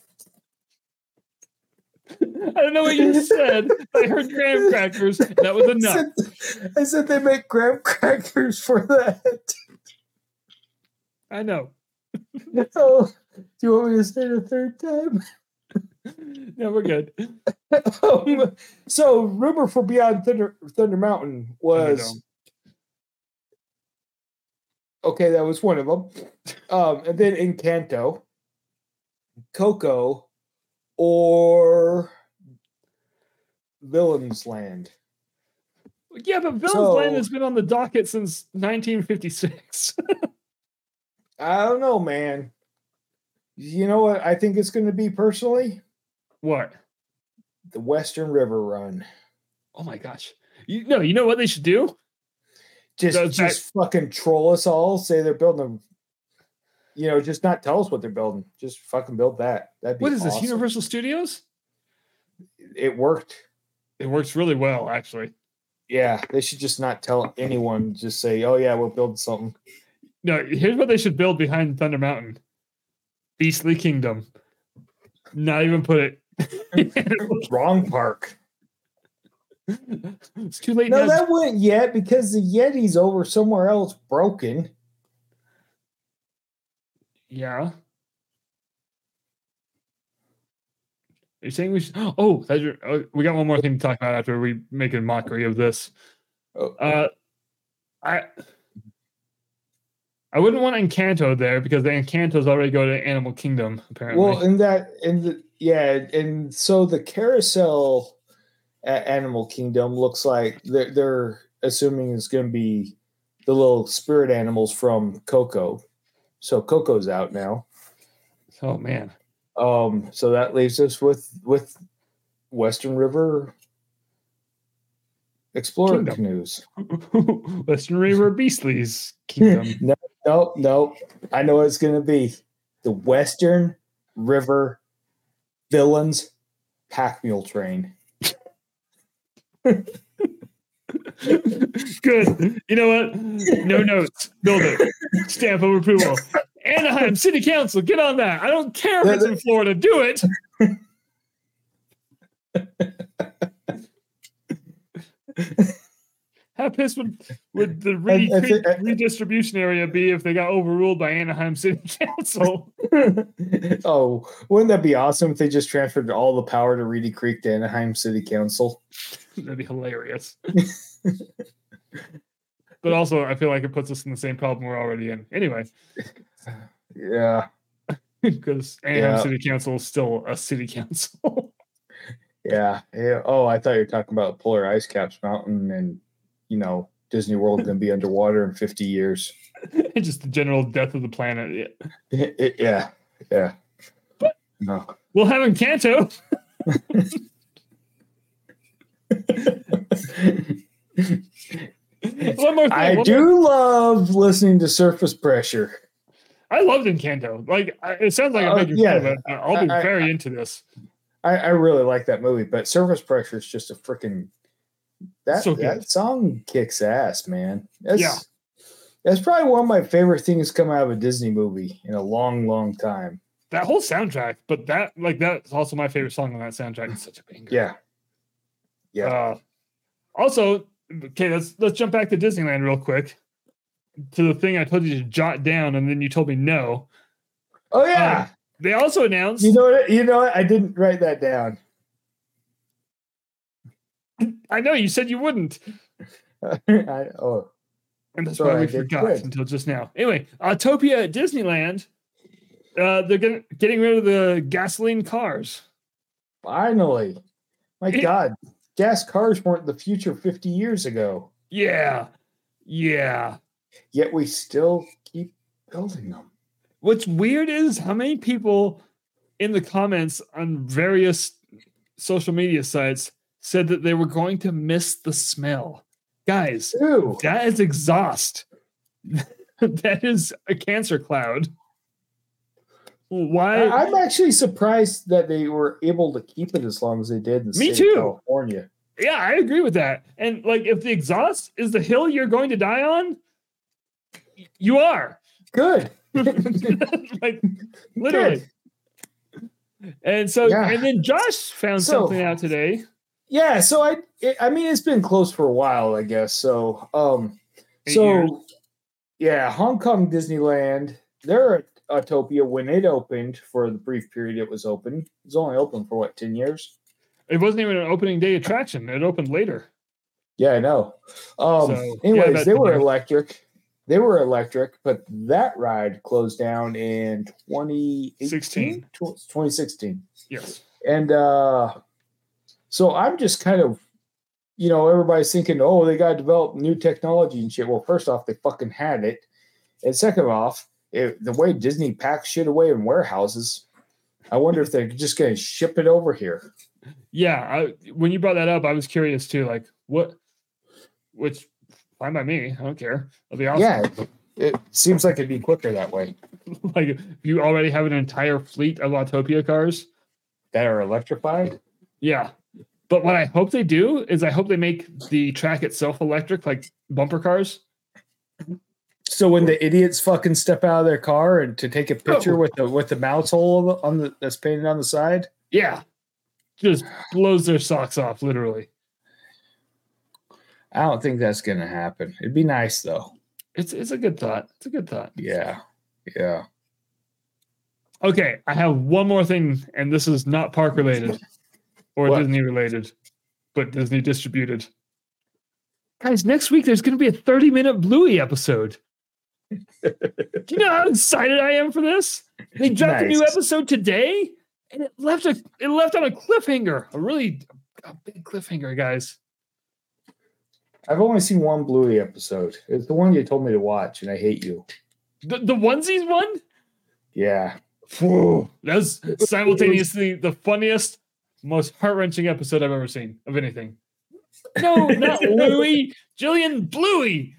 I don't know what you said. I heard graham crackers. That was enough. I said, I said they make graham crackers for that. I know. Oh, do you want me to say it a third time? No, we're good. Um, so, rumor for Beyond Thunder, Thunder Mountain was... Okay, that was one of them. Um, and then Encanto, Coco, or Villain's Land. Yeah, but Villain's so, Land has been on the docket since nineteen fifty-six. I don't know, man. You know what I think it's going to be personally? What? The Western River Run. Oh my gosh! You no, you know what they should do? Just, Does just fucking troll us all. Say they're building a. You know, just not tell us what they're building. Just fucking build that. That'd be What is awesome. this? Universal Studios? It worked. It works really well, actually. Yeah, they should just not tell anyone. Just say, "Oh yeah, we're building something." No, here's what they should build behind Thunder Mountain: Beastly Kingdom. Not even put it. Wrong park. It's too late No, now. that wouldn't yet because the Yeti's over somewhere else broken. Yeah. Are you saying we should? Oh, that's your, oh, we got one more thing to talk about after we make a mockery of this. Oh. Uh, I I wouldn't want Encanto there because the Encantos already go to Animal Kingdom apparently. Well, in that, in the yeah, and so the carousel at Animal Kingdom looks like they're, they're assuming it's going to be the little spirit animals from Coco. So Coco's out now. Oh man. Um, so that leaves us with with Western River Explorer Kingdom. canoes. Western River Beastly's Kingdom. no, no, no. I know what it's going to be. The Western River Villains Pack Mule Train. Good. You know what? No notes. Build it. Stamp of approval. Anaheim City Council, get on that. I don't care if it's in Florida. Do it. How pissed would, would the re- I- I think- I- redistribution area be if they got overruled by Anaheim City Council? Oh, wouldn't that be awesome if they just transferred all the power to Reedy Creek to Anaheim City Council? That'd be hilarious. But also, I feel like it puts us in the same problem we're already in. Anyway. Yeah. Because Anaheim Yeah. City Council is still a city council. Yeah. Yeah. Oh, I thought you were talking about Polar Ice Caps Mountain and, you know, Disney World going to be underwater in fifty years. Just the general death of the planet. Yeah. It- it- yeah. Yeah. But- No. We'll have Encanto. One more thing. I one do more- love listening to Surface Pressure. I loved Encanto. Like I- it sounds like I'm Uh, making yeah. fun of it. but I'll be I- I- very into this. I, I really like that movie, but Surface Pressure is just a freaking that So good. that song kicks ass, man. That's, Yeah. that's probably one of my favorite things come out of a Disney movie in a long, long time. That whole soundtrack, but that like that's also my favorite song on that soundtrack. It's such a banger. Yeah, yeah. Uh, also, okay, let's let's jump back to Disneyland real quick to the thing I told you to jot down, and then you told me no. oh yeah. They also announced. you know what? You know what? I didn't write that down. I know you said you wouldn't, I, oh, and that's Sorry, why we I did forgot quit. until just now. Anyway, Autopia at Disneyland. Uh, they're getting getting rid of the gasoline cars. finally! My It- God, gas cars weren't the future fifty years ago. Yeah, yeah. Yet we still keep building them. What's weird is how many people in the comments on various social media sites said that they were going to miss the smell. Guys, Ew. that is exhaust. That is a cancer cloud. Why? I- I'm actually surprised that they were able to keep it as long as they did in the Me state too. of California. Yeah, I agree with that. And like, if the exhaust is the hill you're going to die on, y- you are. Good. Like, literally. And so, Yeah. and then Josh found So- something out today. Yeah, so I it, I mean it's been closed for a while, I guess. So um Eight so years. yeah, Hong Kong Disneyland, their Autopia when it opened for the brief period it was open. It was only open for what, ten years? It wasn't even an opening day attraction. It opened later. Yeah, I know. Um So, yeah, anyways, about they ten were years. electric. They were electric, but that ride closed down in twenty eighteen, sixteen. twenty sixteen. Yes. And uh, so I'm just kind of, you know, everybody's thinking, oh, they got to develop new technology and shit. Well, first off, they fucking had it. And second off, if, the way Disney packs shit away in warehouses, I wonder if they're just going to ship it over here. Yeah, I, when you brought that up, I was curious too. Like, what? Which, fine by me. I don't care. It'll be awesome. Yeah, it seems like it'd be quicker that way. Like, if you already have an entire fleet of Autopia cars that are electrified. Yeah, but what I hope they do is I hope they make the track itself electric, like bumper cars. So when the idiots fucking step out of their car and to take a picture oh. with the with the mouse hole on the that's painted on the side, yeah, just blows their socks off, literally. I don't think that's gonna happen. It'd be nice though. It's it's a good thought. It's a good thought. Yeah, yeah. Okay, I have one more thing, and this is not park related or what? Disney related, but Disney distributed. Guys, next week there's going to be a thirty minute Bluey episode. Do you know how excited I am for this? They dropped nice. a new episode today, and it left a it left on a cliffhanger, a really a big cliffhanger, guys. I've only seen one Bluey episode. It's the one you told me to watch, and I hate you. The the onesies one? Yeah. Whoa. That's simultaneously the funniest, most heart-wrenching episode I've ever seen of anything. No, not Louie. Jillian Bluey.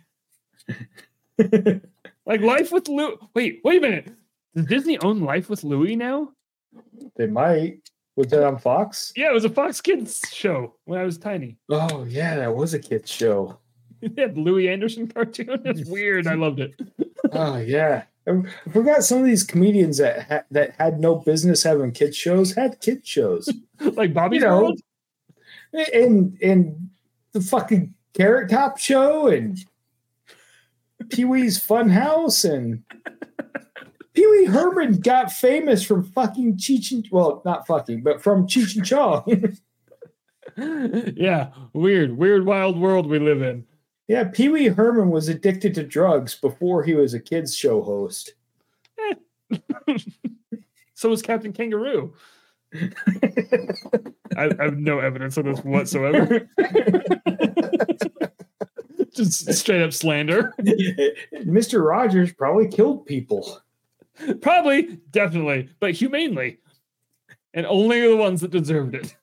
Like Life with Louie. Wait, wait a minute. Does Disney own Life with Louie now? They might. Was that on Fox? Yeah, it was a Fox Kids show when I was tiny. Oh, yeah, that was a kids show. Yeah, the Louis Anderson cartoon. That's weird. I loved it. Oh, yeah. I forgot some of these comedians that ha- that had no business having kids shows had kids shows. Like Bobby, you know, and and the fucking Carrot Top show and Pee-wee's Funhouse and Pee-wee Herman got famous from fucking Cheech and well, not fucking, but from Cheech and Chong. Yeah, weird, weird, wild world we live in. Yeah, Pee-wee Herman was addicted to drugs before he was a kids show host. So was Captain Kangaroo. I, I have no evidence of this whatsoever. Just straight up slander. Mister Rogers probably killed people. Probably, definitely, but humanely. And only the ones that deserved it.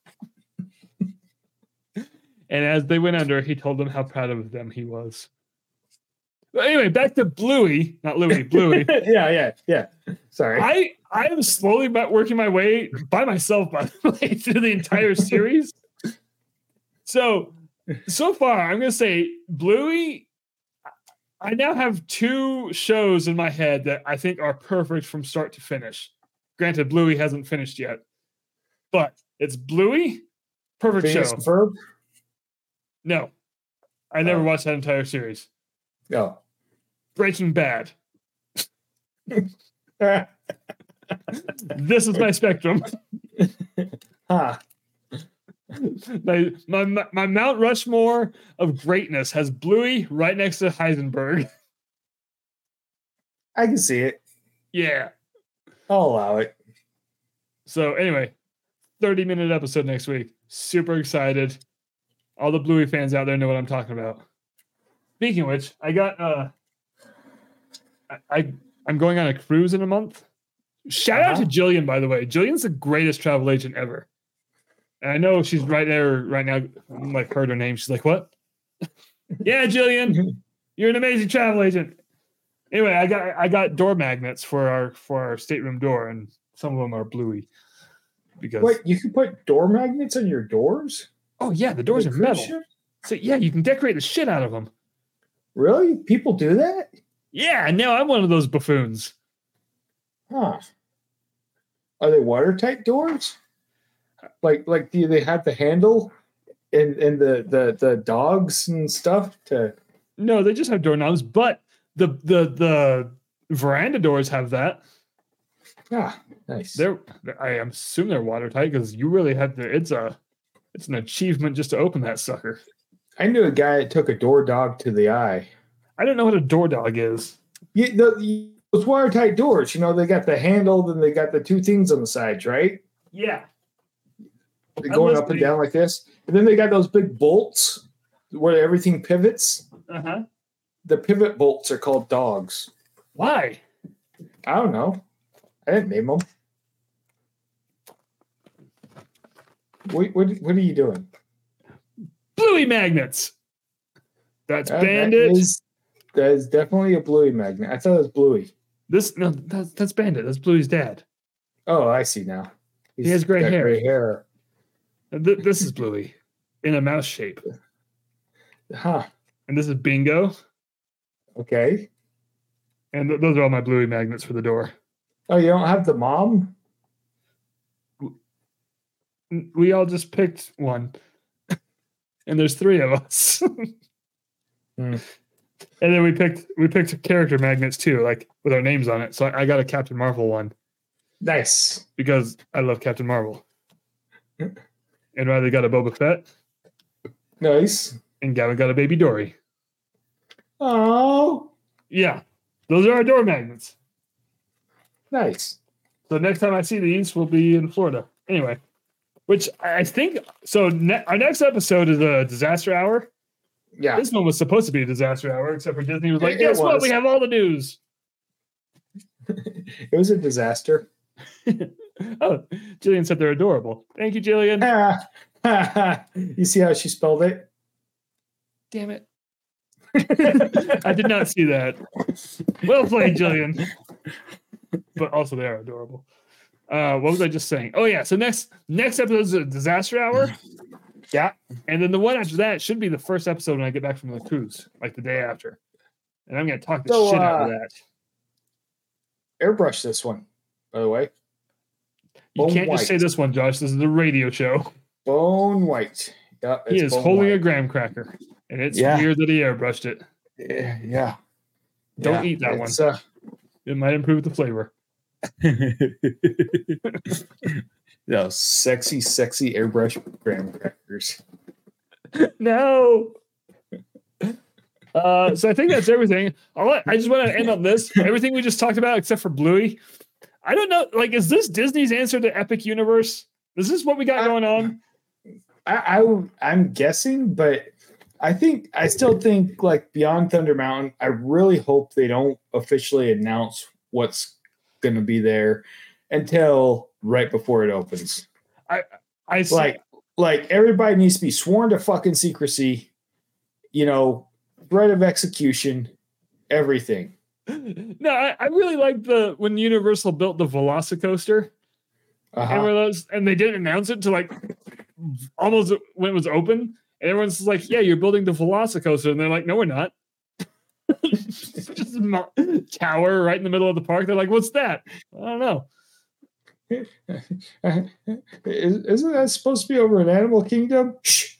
And as they went under, he told them how proud of them he was. But anyway, back to Bluey, not Louie, Bluey. yeah, yeah, yeah. Sorry. I, I am slowly working my way by myself, by the way, through the entire series. So, so far, I'm going to say Bluey, I now have two shows in my head that I think are perfect from start to finish. Granted, Bluey hasn't finished yet. But it's Bluey, perfect Phineas show. and Ferb? No, I never Oh. watched that entire series. No. Breaking Bad. This is my spectrum. Huh. My, my my Mount Rushmore of greatness has Bluey right next to Heisenberg. I can see it. Yeah. I'll allow it. So anyway, thirty minute episode next week. Super excited. All the Bluey fans out there know what I'm talking about. Speaking of which, I got uh I, I I'm going on a cruise in a month. Shout out Uh-huh. to Jillian, by the way. Jillian's the greatest travel agent ever. And I know she's right there right now. I'm like heard her name. She's like, what? Yeah, Jillian, you're an amazing travel agent. Anyway, I got I got door magnets for our for our stateroom door, and some of them are Bluey. Because Wait, you can put door magnets on your doors? oh yeah, the doors The are cruise metal. ship? So yeah, you can decorate the shit out of them. Really? People do that? Yeah, and now I'm one of those buffoons. Huh. Are they watertight doors? Like, like do they have the handle and and the the the dogs and stuff to? No, they just have doorknobs, but the the the veranda doors have that. Ah, nice. They're I assume they're watertight because you really have to. It's a it's an achievement just to open that sucker. I knew a guy that took a door dog to the eye. I don't know what a door dog is. Yeah, the, the, those watertight doors. You know, they got the handle, then they got the two things on the sides, right? Yeah. They're I'm going up and listening. down like this, and then they got those big bolts where everything pivots. Uh huh. The pivot bolts are called dogs. Why? I don't know. I didn't name them. What, what, what are you doing? Bluey magnets. That's Uh, Bandit. That is, that is definitely a Bluey magnet. I thought it was Bluey. This no, that's, that's Bandit. That's Bluey's dad. Oh, I see now. He's He has gray got hair. Gray hair. Th- this is Bluey in a mouse shape, Huh. and this is Bingo. Okay. And th- those are all my Bluey magnets for the door. Oh, you don't have the mom? We all just picked one, and there's three of us. Hmm. And then we picked we picked character magnets too, like with our names on it. So I, I got a Captain Marvel one Nice. because I love Captain Marvel. And Riley got a Boba Fett, Nice. and Gavin got a Baby Dory. Oh, Yeah, those are our door magnets. nice. So next time I see these, we'll be in Florida. Anyway, which I think so. Ne- our next episode is a disaster hour. Yeah. This one was supposed to be a disaster hour, except for Disney was like, It "Guess what? was. We have all the news." It was a disaster. Oh, Jillian said they're adorable. Thank you, Jillian. You see how she spelled it? Damn it. I did not see that. Well played, Jillian. But also they are adorable. Uh, what was I just saying? Oh yeah, so next next episode is a disaster hour. Yeah. And then the one after that should be the first episode when I get back from the cruise, like the day after. And I'm gonna talk the So, shit out of uh, that. Airbrush this one, by the way. You bone can't just say white. this one, Josh. This is a radio show. Bone white. Yeah, He it's is bone holding a white. graham cracker. And it's Yeah. weird that he airbrushed it. Yeah. yeah. Don't Yeah, eat that one. it's, uh, It might improve the flavor. no, sexy, sexy airbrush graham crackers. No. Uh, so I think that's everything. I'll let, I just want to end on this. Everything we just talked about, except for Bluey. I don't know. Like, is this Disney's answer to Epic Universe? Is this what we got I- going on? I, I I'm guessing, but I think I still think like Beyond Thunder Mountain. I really hope they don't officially announce what's going to be there until right before it opens. I see- Like like everybody needs to be sworn to fucking secrecy. You know, threat of execution, everything. no, I, I really like the when Universal built the Velocicoaster, Uh-huh. and, where those, and they didn't announce it to like almost when it was open, and everyone's like, "Yeah, you're building the Velocicoaster," and they're like, "No, we're not." Just a mo- tower right in the middle of the park. They're like, "What's that?" I don't know. Is- Isn't that supposed to be over in Animal Kingdom? Shh.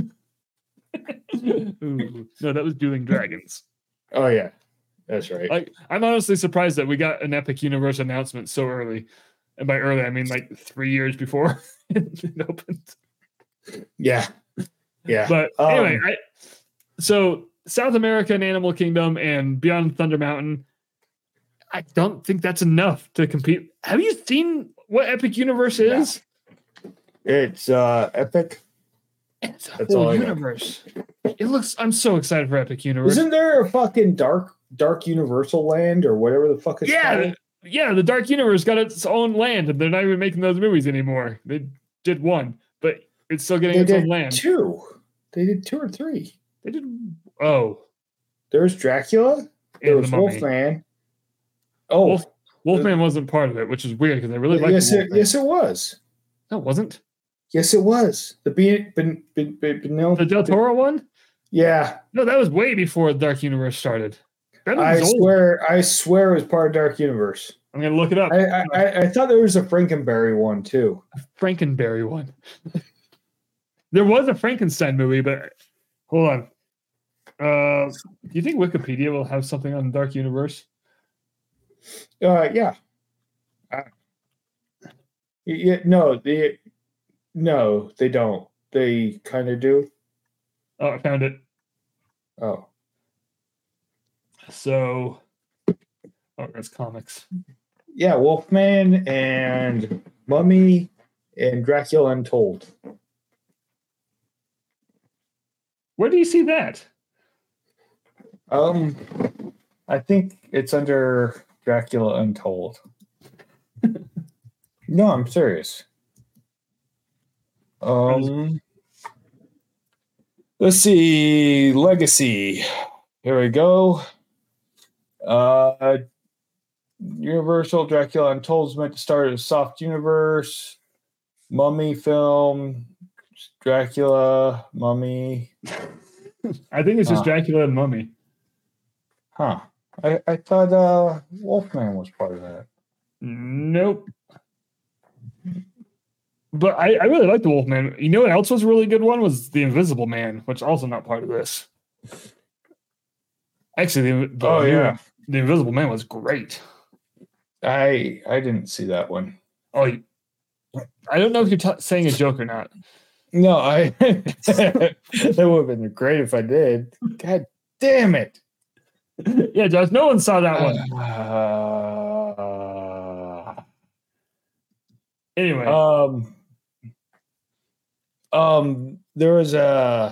Ooh, no, that was Dueling Dragons. Oh yeah, that's right. Like, I'm honestly surprised that we got an Epic Universe announcement so early, and by early I mean like three years before it opened. Yeah, yeah. But Um, anyway, I, so South America and Animal Kingdom and Beyond Thunder Mountain, I don't think that's enough to compete. Have you seen what Epic Universe is? It's uh epic. It's a That's whole all I know. universe. It looks. I'm so excited for Epic Universe. Isn't there a fucking dark dark Universal Land or whatever the fuck it's yeah, called? the, yeah. The Dark Universe got its own land, and they're not even making those movies anymore. They did one, but it's still getting They its own did land. two. They did two or three. They did. Oh, There was Dracula. There and was the Mummy. Wolfman. Oh, Wolf, Wolfman wasn't part of it, which is weird because I really like yes, the it, Wolfman. yes, it was. No, it wasn't. Yes, it was. The ben, ben, ben, ben, ben, The Del Toro one? Yeah, No, that was way before the Dark Universe started. That I was old. swear. I swear it was part of Dark Universe. I'm gonna look it up. I, I, I, I thought there was a Frankenberry one too. Frankenberry one. There was a Frankenstein movie, but hold on. Uh, do you think Wikipedia will have something on Dark Universe? Uh, yeah. Uh, yeah. No, they. No, they don't. They kind of do. Oh, I found it. Oh, So, oh, that's comics. yeah. Wolfman and Mummy and Dracula Untold. Where do you see that? Um, I think it's under Dracula Untold. No, I'm serious. Um, let's see. Legacy. Here we go. Uh, Universal Dracula Untold is meant to start as soft universe. Mummy film. Dracula, Mummy. I think it's just Ah. Dracula and Mummy. Huh. I, I thought uh, Wolfman was part of that. Nope. But I, I really like the Wolfman. You know what else was a really good one? Was the Invisible Man, which also not part of this. Actually, the, the, Oh, yeah. the Invisible Man was great. I I didn't see that one. Oh, you- I don't know if you're t- saying a joke or not. No, I that would have been great if I did. God damn it. Yeah, Josh, no one saw that one. Uh, Anyway, um um there was a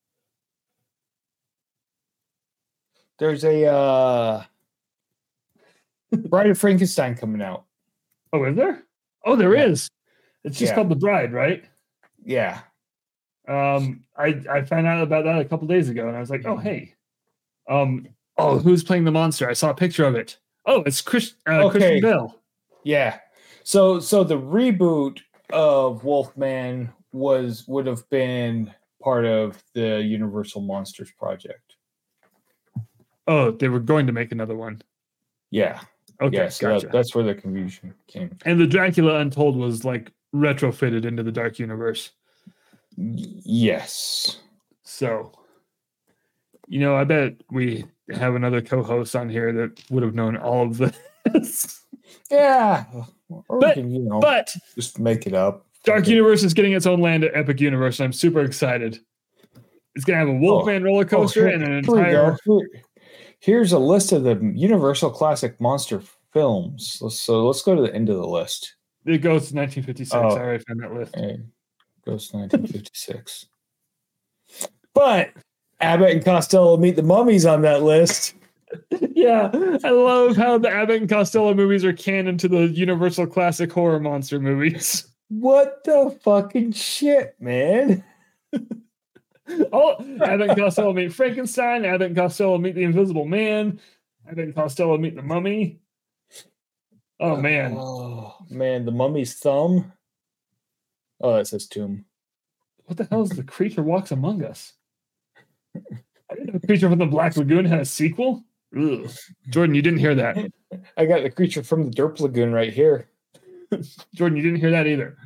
there's a uh Bride of Frankenstein coming out. oh, is there? Oh, there Yeah. is. It's just Yeah. called The Bride, right? Yeah. Um, I I found out about that a couple days ago, and I was like, oh hey, um, oh who's playing the monster? I saw a picture of it. Oh, it's Chris, uh, Okay. Christian Bale. Yeah. So so the reboot of Wolfman was would have been part of the Universal Monsters project. Oh, they were going to make another one. Yeah. Okay, yeah, so gotcha. that, that's where the confusion came. And the Dracula Untold was like retrofitted into the Dark Universe. Y- Yes. So, you know, I bet we have another co-host on here that would have known all of this. Yeah. Or But- we can, you know, But just make it up. Dark Okay. Universe is getting its own land at Epic Universe, and I'm super excited. It's gonna have a Wolfman roller Oh, coaster here- and an here we go. entire. Here- here's a list of the Universal Classic Monster films. Let's- So let's go to the end of the list. It goes to nineteen fifty-six. Oh. I already found that list. It goes to nineteen fifty-six. But Abbott and Costello Meet the Mummies on that list. Yeah, I love how the Abbott and Costello movies are canon to the Universal Classic horror monster movies. What the fucking shit, man? Oh, Abbott and Costello meet Frankenstein. Abbott and Costello meet the Invisible Man. Abbott and Costello meet the Mummy. Oh man, Oh man, the mummy's thumb. Oh, that says tomb. what the hell is The Creature Walks Among Us? I didn't know Creature from the Black Lagoon had a sequel. Ugh. Jordan, you didn't hear that. I got the creature from the Derp Lagoon right here. Jordan, you didn't hear that either.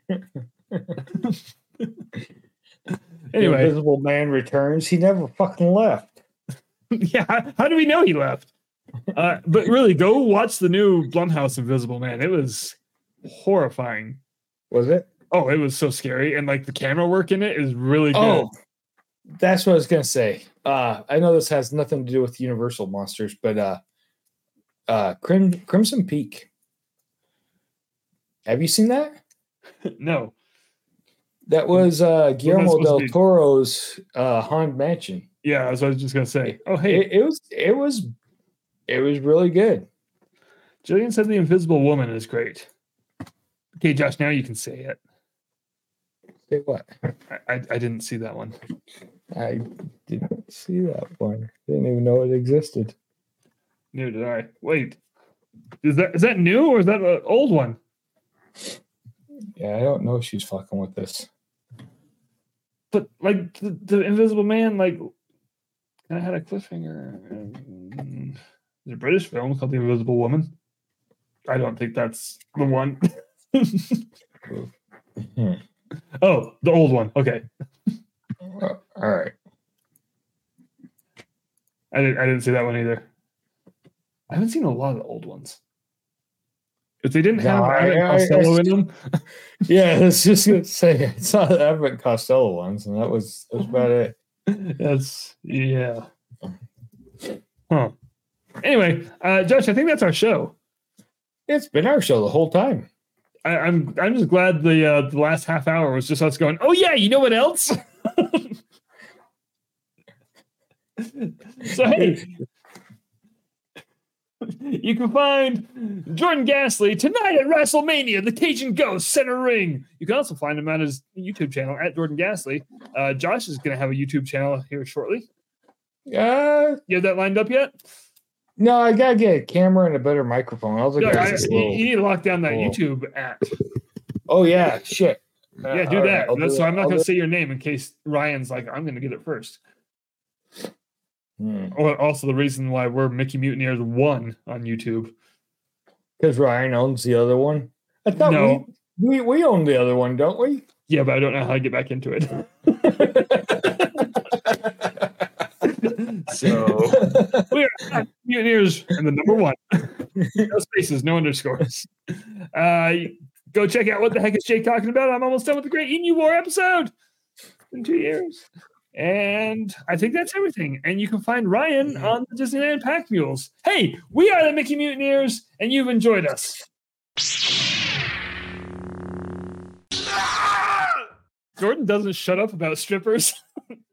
The Anyway, Invisible Man returns. He never fucking left. yeah, how, how do we know he left? Uh, but really, go watch the new Blumhouse Invisible Man. It was horrifying. Was it? Oh, it was so scary, and like the camera work in it is really good. Oh, that's what I was gonna say. Uh, I know this has nothing to do with Universal Monsters, but uh, uh, Crim- Crimson Peak. Have you seen that? No, That was uh, Guillermo supposed to del be? Toro's uh, Haunted Mansion. yeah, that's what I was just gonna say. Oh, hey, It, it was it was it was really good. Jillian said the Invisible Woman is great. Okay, Josh, now you can say it. Say what? I, I, I didn't see that one. I didn't see that one. Didn't even know it existed. Neither did I. Wait, is that is that new or is that an old one? Yeah, I don't know if she's fucking with this. But like the, the Invisible Man, like I had a cliffhanger. There's a British film called The Invisible Woman. I don't think that's the one. Hmm. Oh, the old one. Okay, Uh, all right. I didn't. I didn't see that one either. I haven't seen a lot of the old ones. If they didn't have No, I- Abbott and I- I Costello in still- them, Yeah, I was just gonna say it's not the Abbott and Costello ones, and that was that was about it. that's yeah. Huh. Anyway, uh, Josh, I think that's our show. It's been our show the whole time. I, I'm I'm just glad the uh, the last half hour was just us going, oh yeah, you know what else? So hey, You can find Jordan Gasly tonight at WrestleMania, the Cajun Ghost Center Ring. You can also find him on his YouTube channel at Jordan Gasly. Uh, Josh is going to have a YouTube channel here shortly. Uh, You have that lined up yet? no, I gotta get a camera and a better microphone. I was like, No, "Guys, I- it's you, low." you need to lock down that Cool. YouTube app. Oh yeah, shit. Uh, Yeah, do all right, that. I'll do That's, so it. I'm not I'll going do to say your name in case Ryan's like, I'm going to get it first. it. Hmm. Or also the reason why we're Mickey Mutineers one on YouTube. Because Ryan owns the other one. I thought No. we, we we own the other one, don't we? Yeah, but I don't know how to get back into it. So we are Mutineers and the number one. No spaces, no underscores. Uh, go check out What the Heck is Jake Talking About. I'm almost done with the Great Emu War episode in two years. And I think that's everything. And you can find Ryan on the Disneyland Pack Mules. Hey, we are the Mickey Mutineers, and you've enjoyed us. Jordan doesn't shut up about strippers.